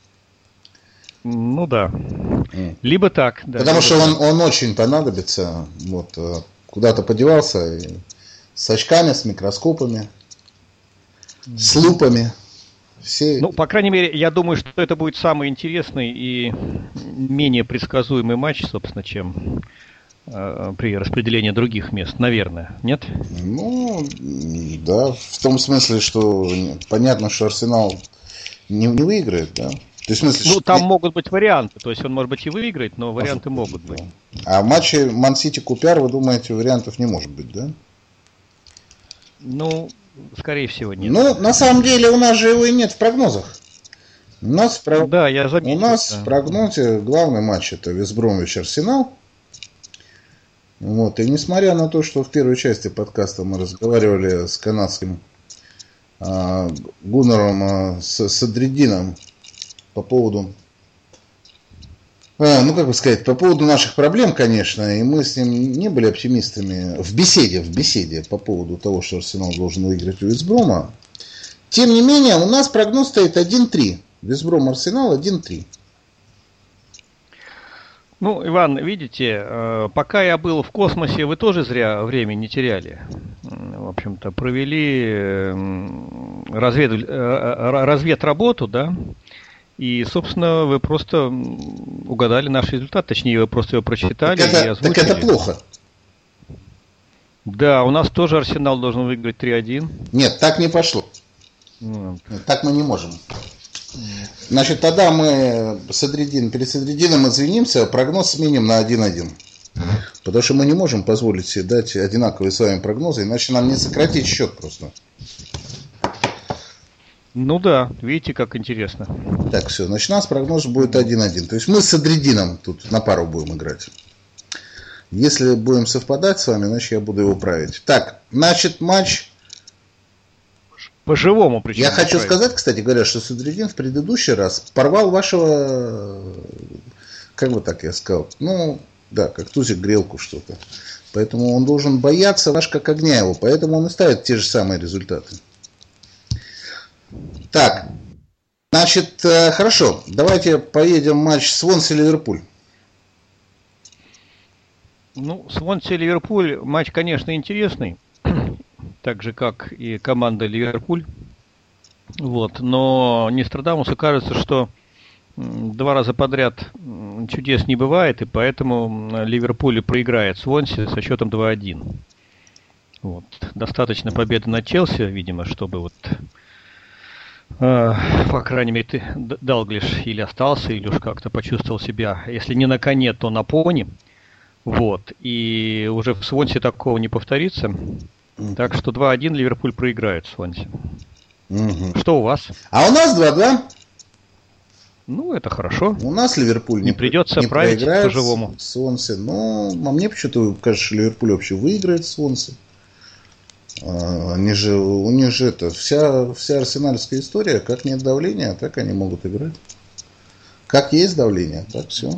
Ну да. М. Либо так. Да, Потому либо что так. он, он очень понадобится. Вот, э, куда-то подевался и с очками, с микроскопами, с лупами. Все... Ну, по крайней мере, я думаю, что это будет самый интересный и менее предсказуемый матч, собственно, чем э, при распределении других мест, наверное. Нет? Ну, да, в том смысле, что понятно, что Арсенал не, не выиграет, да. То есть, в смысле, Ну, что- там могут быть варианты. То есть он, может быть, и выиграет, но варианты могут быть. А в матче Ман-Сити Купяр, вы думаете, вариантов не может быть, да? Ну, скорее всего, нет. Ну, на самом деле, у нас же его и нет в прогнозах. У нас, в про- Да, я заметил. у нас да. в прогнозе главный матч это Вест-Бромвич Арсенал. Вот. И несмотря на то, что в первой части подкаста мы разговаривали с канадским а, Гуннером а, с Садриддином по поводу, а, ну как бы сказать, по поводу наших проблем, конечно, и мы с ним не были оптимистами в беседе, в беседе по поводу того, что Арсенал должен выиграть у Вестброма. Тем не менее, у нас прогноз стоит один-три. Вестбром Арсенал один-три. Ну, Иван, видите, э, пока я был в космосе, вы тоже зря время не теряли. М, В общем-то, провели м, развед, э, р- разведработу, да, и, собственно, вы просто м, угадали наш результат, точнее, вы просто его прочитали Так и это, озвучили. так это плохо. Да, у нас тоже Арсенал должен выиграть три-один. Нет, так не пошло. Вот. Нет, так мы не можем. Значит, тогда мы Садриддин, перед Садриддином извинимся, прогноз сменим на один-один. Потому что мы не можем позволить себе дать одинаковые с вами прогнозы, иначе нам не сократить счет просто. Ну да, видите, как интересно. Так, все, значит, у нас прогноз будет один-один. То есть мы с Садриддином тут на пару будем играть. Если будем совпадать с вами, значит, я буду его править. Так, значит, матч... По-живому причем. Я хочу правильно. сказать, кстати говоря, что Садриддин в предыдущий раз порвал вашего... Как бы так я сказал? Ну, да, как тузик грелку что-то. Поэтому он должен бояться ваш как огня его. Поэтому он и ставит те же самые результаты. Так, значит, э, хорошо. Давайте поедем в матч Свонси-Ливерпуль. Ну, Свонси-Ливерпуль матч, конечно, интересный, так же, как и команда Ливерпуль. Вот, но Нострадамусу кажется, что м, два раза подряд м, чудес не бывает, и поэтому м, Ливерпуль проиграет Свонси со счетом два-один. Вот. Достаточно победы над Челси, видимо, чтобы вот По крайней мере, ты, Далглиш, или остался, или уж как-то почувствовал себя, если не на коне, то на пони. Вот. И уже в Свонсе такого не повторится. Mm-hmm. Так что два один Ливерпуль проиграет в Свонсе. Mm-hmm. Что у вас? А у нас два-два. Ну, это хорошо. У нас Ливерпуль не, не придется не править по-живому. В Свонсе. Но а мне почему-то кажется, что Ливерпуль вообще выиграет в Свонсе. Они же, у них же это вся, вся арсенальская история, как нет давления, так они могут играть. Как есть давление, так все.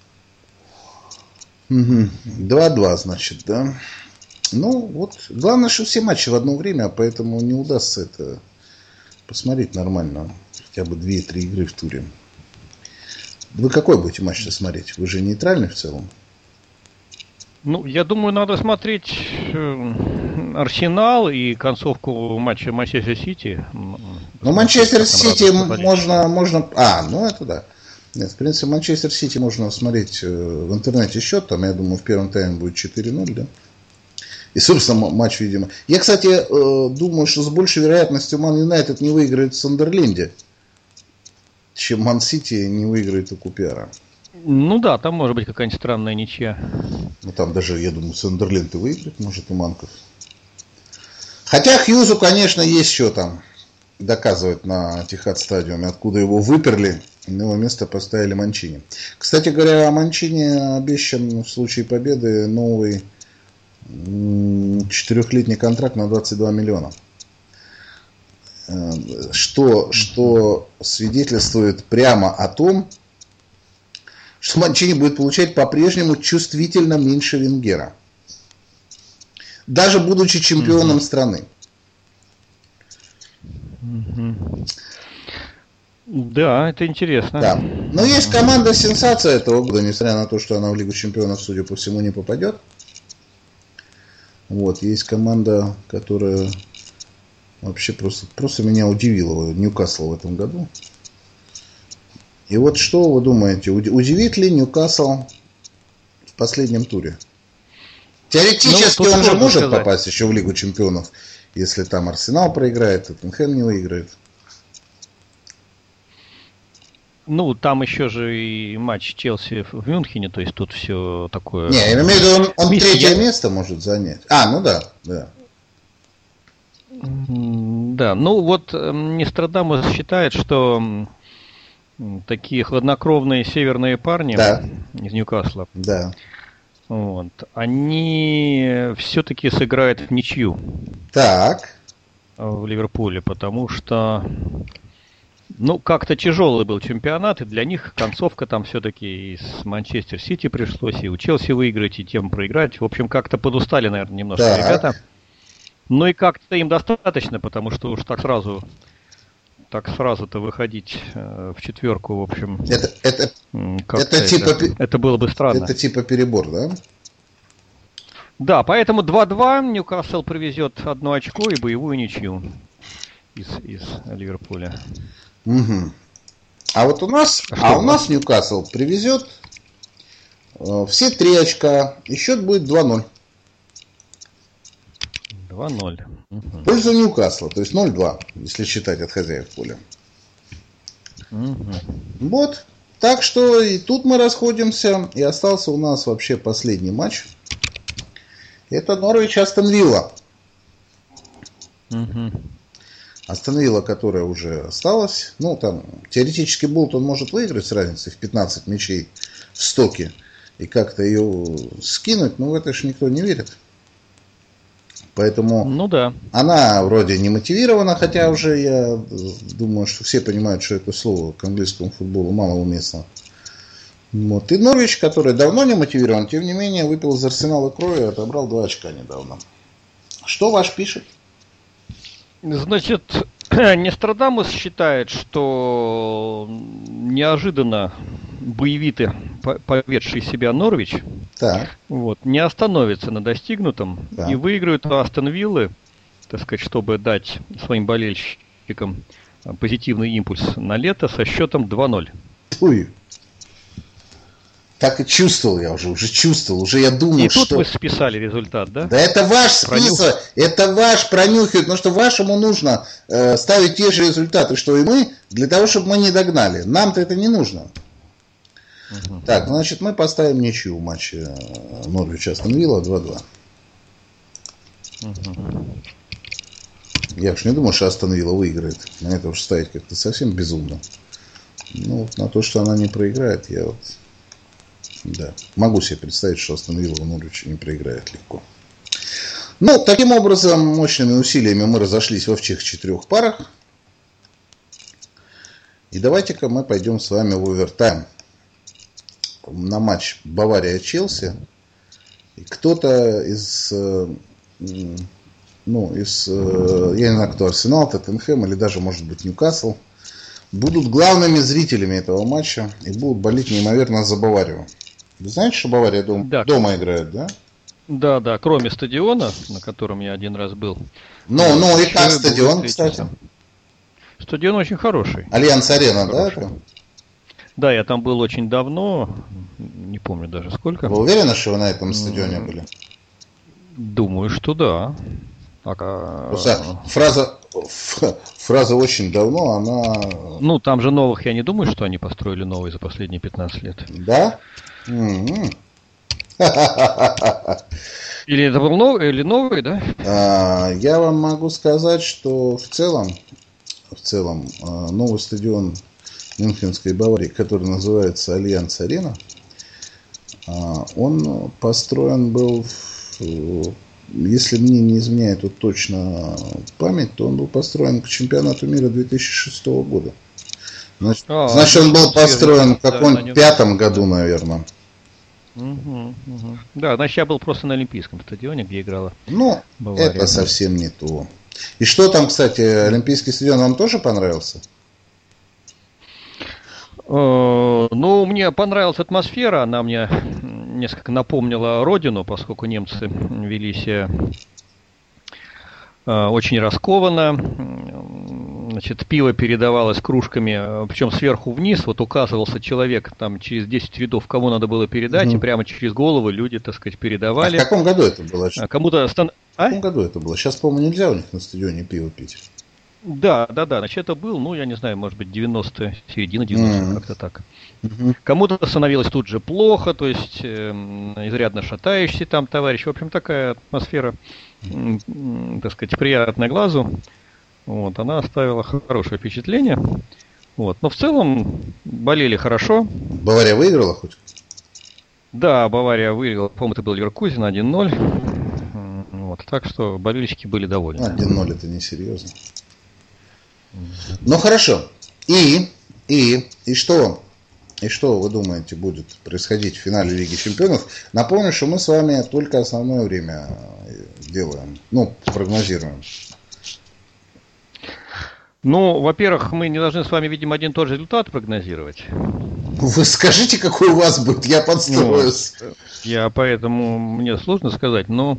Угу. два-два, значит, да. Ну, вот, главное, что все матчи в одно время, поэтому не удастся это посмотреть нормально. Хотя бы две-три игры в туре. Вы какой будете матч смотреть? Вы же нейтральный в целом. Ну, я думаю, надо смотреть Арсенал и концовку матча Манчестер Сити. Ну, Манчестер Сити можно, можно... А, ну это да. Нет, в принципе, Манчестер Сити можно смотреть в интернете счет. Там, я думаю, в первом тайме будет четыре ноль, да? И, собственно, матч, видимо... Я, кстати, думаю, что с большей вероятностью Ман Юнайтед не выиграет в Сандерленде, чем Ман Сити не выиграет у Купера. Ну да, там может быть какая-нибудь странная ничья. Ну там даже, я думаю, Сандерленд и выиграет, может, и Манков. Хотя Хьюзу, конечно, есть что там доказывать на Этихад стадионе, откуда его выперли, на его место поставили Манчини. Кстати говоря, Манчини обещан в случае победы новый четырехлетний контракт на двадцать два миллиона. Что, что свидетельствует прямо о том, что Манчини будет получать по-прежнему чувствительно меньше Венгера. Даже будучи чемпионом mm-hmm. страны. Mm-hmm. Да, это интересно. Да. Но есть команда сенсация этого года, несмотря на то, что она в Лигу чемпионов, судя по всему, не попадет. Вот, есть команда, которая вообще просто, просто меня удивила, Ньюкасл в этом году. И вот что вы думаете, удивит ли Ньюкасл в последнем туре? Теоретически ну, он же может сказать. попасть еще в Лигу чемпионов, если там Арсенал проиграет, Тоттенхэм не выиграет. Ну, там еще же и матч Челси в Мюнхене, то есть тут все такое... Не, я имею в виду, он, он третье я... место может занять. А, ну да, да. Да, ну вот Нострадамус считает, что такие хладнокровные северные парни да. из Ньюкасла, да. вот, они все-таки сыграют в ничью. Так. В Ливерпуле, потому что ну, как-то тяжелый был чемпионат, и для них концовка там все-таки и с Манчестер Сити пришлось, и у Челси выиграть, и тем проиграть. В общем, как-то подустали, наверное, немножко так. ребята. Ну и как-то им достаточно, потому что уж так сразу, так сразу-то выходить э, в четверку, в общем. Это, это, это, типа, это, это было бы странно. Это типа перебор, да? Да, поэтому два-два Ньюкасл привезет одно очко и боевую ничью из, из Ливерпуля. Угу. А вот у нас, а, а у нас Ньюкасл привезет э, все три очка, и счет будет два ноль. два ноль. Угу. В пользу Ньюкасла, то есть ноль-два, если считать от хозяев поля. Угу. Вот. Так что и тут мы расходимся. И остался у нас вообще последний матч. Это Норвич Астон Вилла. Угу. Астон Вилла, которая уже осталась. Ну, там, теоретически Болтон может выиграть с разницей в пятнадцать мячей в стоке. И как-то ее скинуть, но в это же никто не верит. Поэтому ну, да. она вроде не мотивирована, хотя уже я думаю, что все понимают, что это слово к английскому футболу малоуместно. Вот. И Норвич, который давно не мотивирован, тем не менее выпил из Арсенала крови и отобрал два очка недавно. Что ваш пишет? Значит, Нострадамус считает, что неожиданно боевито поведший себя Норвич так. Вот, не остановится на достигнутом так. и выиграют у Астон Виллы, так сказать, чтобы дать своим болельщикам позитивный импульс на лето со счетом два ноль. Ой. Так и чувствовал я уже, уже чувствовал, уже я думал, и что... И тут вы списали результат, да? Да это ваш список, это ваш пронюхивает, потому что вашему нужно э, ставить те же результаты, что и мы, для того, чтобы мы не догнали. Нам-то это не нужно. Угу. Так, значит, мы поставим ничью в матче Норвич Астон Вилла два-два. Угу. Я уж не думал, что Астон Вилла выиграет. На это уж ставить как-то совсем безумно. Ну, вот на то, что она не проиграет, я вот... Да, могу себе представить, что Астон Вилла в Норвиче не проиграет легко. Ну, таким образом, мощными усилиями мы разошлись во всех четырех парах. И давайте-ка мы пойдем с вами в овертайм. На матч Бавария-Челси. И кто-то из... Ну, из... Я не знаю, кто, Арсенал, Тоттенхэм или даже, может быть, Ньюкасл. Будут главными зрителями этого матча. И будут болеть неимоверно за Баварию. Вы знаете, что Бавария дом, да. дома играет, да? Да, да, кроме стадиона, на котором я один раз был. Ну, ну и как стадион, кстати? Стадион очень хороший. Альянс Арена, да? Это? Да, я там был очень давно, не помню даже сколько. Вы уверены, что вы на этом стадионе были? Думаю, что да. А... Фраза, фраза «очень давно», она... Ну, там же новых, я не думаю, что они построили новые за последние пятнадцать лет. Да? Mm-hmm. Или это был новый, или новый, да? А, я вам могу сказать, что в целом, в целом новый стадион Мюнхенской Баварии, который называется Альянс Арена, он построен был, в, если мне не изменяет вот точно память, то он был построен к чемпионату мира две тысячи шестого года. Значит, а, значит он был построен в каком-нибудь пятом году, наверное. Угу, угу. Да, значит, я был просто на Олимпийском стадионе, где играла Ну, Бавария. Это совсем не то. И что там, кстати, Олимпийский стадион вам тоже понравился? Ну, мне понравилась атмосфера, она мне несколько напомнила родину, поскольку немцы вели себя очень раскованно. Значит, пиво передавалось кружками, причем сверху вниз, вот указывался человек там через десять рядов, кому надо было передать, угу. И прямо через голову люди, так сказать, передавали. А в каком году это было? Кому-то стан... В каком а? году это было? Сейчас, по-моему, нельзя у них на стадионе пиво пить. Да, да, да. Значит, это был, ну, я не знаю, может быть, девяностые, середина девяностых, mm-hmm. как-то так. Mm-hmm. Кому-то становилось тут же плохо, то есть э, изрядно шатающийся там товарищ. В общем, такая атмосфера, э, э, так сказать, приятная глазу. Вот, она оставила хорошее впечатление. Вот, но в целом болели хорошо. Бавария выиграла хоть? Да, Бавария выиграла. По-моему, это был Леверкузен один ноль. Вот, так что болельщики были довольны. один ноль это несерьезно. Ну хорошо. И, и, и что? И что вы думаете будет происходить в финале Лиги Чемпионов? Напомню, что мы с вами только основное время делаем. Ну, прогнозируем. Ну, во-первых, мы не должны с вами, видимо, один и тот же результат прогнозировать. Вы скажите, какой у вас будет, я подстроюсь. Ну, я поэтому, мне сложно сказать, но...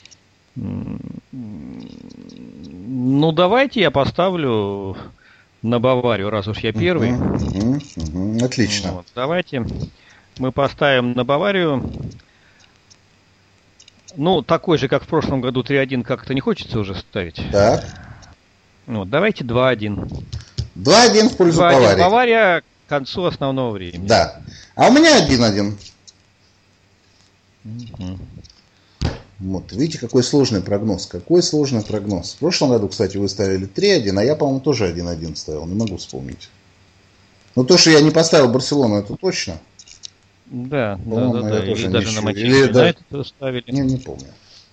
Ну, давайте я поставлю на Баварию, раз уж я первый. Uh-huh, uh-huh, uh-huh. Отлично. Вот, давайте мы поставим на Баварию. Ну, такой же, как в прошлом году, три один как-то не хочется уже ставить. Так. Ну, давайте два один. два один в пользу Баварии. Бавария к концу основного времени. Да. А у меня один один. Uh-huh. Вот, видите, какой сложный прогноз. Какой сложный прогноз. В прошлом году, кстати, вы ставили три один, а я, по-моему, тоже один один ставил. Не могу вспомнить. Но то, что я не поставил Барселону, это точно. Да, да, да, да. Или даже на Манчестер Юнайтед ставили. Не, не помню.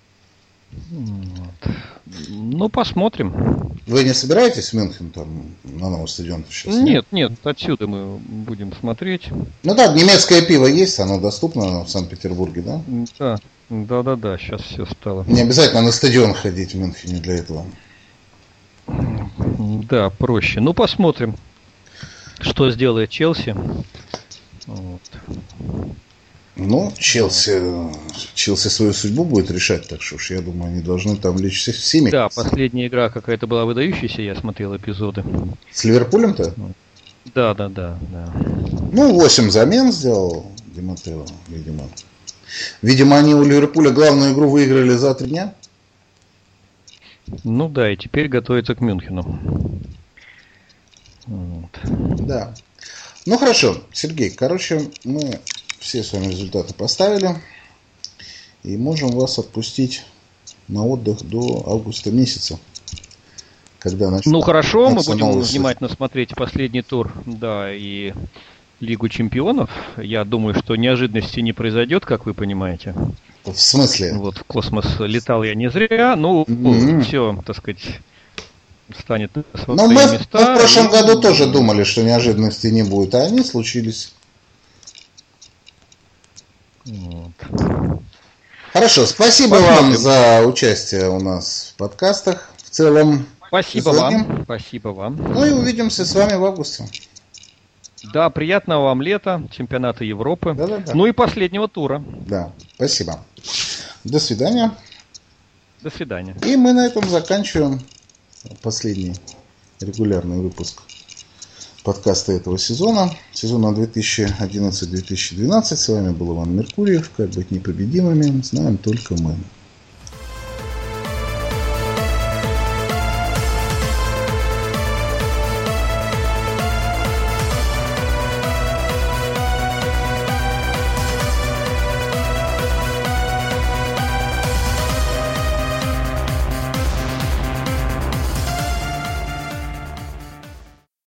Вот. Ну, посмотрим. Вы не собираетесь в Мюнхен там на новый стадион сейчас? Нет, нет, отсюда мы будем смотреть. Ну да, немецкое пиво есть, оно доступно в Санкт-Петербурге, да? Да. Да-да-да, сейчас все стало. Не обязательно на стадион ходить в Мюнхене для этого. Да, проще. Ну, посмотрим, что сделает Челси. Вот. Ну, Челси, Челси свою судьбу будет решать, так что уж, я думаю, они должны там лечь всеми. Да, последняя игра какая-то была выдающаяся, я смотрел эпизоды. С Ливерпулем-то? Да, да, да, да. Ну, восемь замен сделал. Ди Маттео, видимо. Видимо, они у Ливерпуля главную игру выиграли за три дня. Ну да, и теперь готовятся к Мюнхену. Вот. Да. Ну хорошо, Сергей, короче, мы все с вами результаты поставили. И можем вас отпустить на отдых до августа месяца. Когда начнем. Ну хорошо, мы будем внимательно смотреть последний тур, да, и Лигу чемпионов. Я думаю, что неожиданности не произойдет, как вы понимаете. В смысле? Вот в космос летал я не зря, ну, mm-hmm. все, так сказать, станет на свои Но мы, места. мы в прошлом и... году тоже думали, что неожиданностей не будет, а они случились. Вот. Хорошо, спасибо Посмотрим. вам за участие у нас в подкастах. В целом. Спасибо вам. Спасибо вам. Ну и увидимся с вами в августе. Да, приятного вам лета, чемпионата Европы. Да-да-да. Ну и последнего тура. Да, спасибо. До свидания. До свидания. И мы на этом заканчиваем последний регулярный выпуск подкаста этого сезона. Сезона две тысячи одиннадцать - две тысячи двенадцать. С вами был Иван Меркурьев. Как быть непобедимыми, знаем только мы.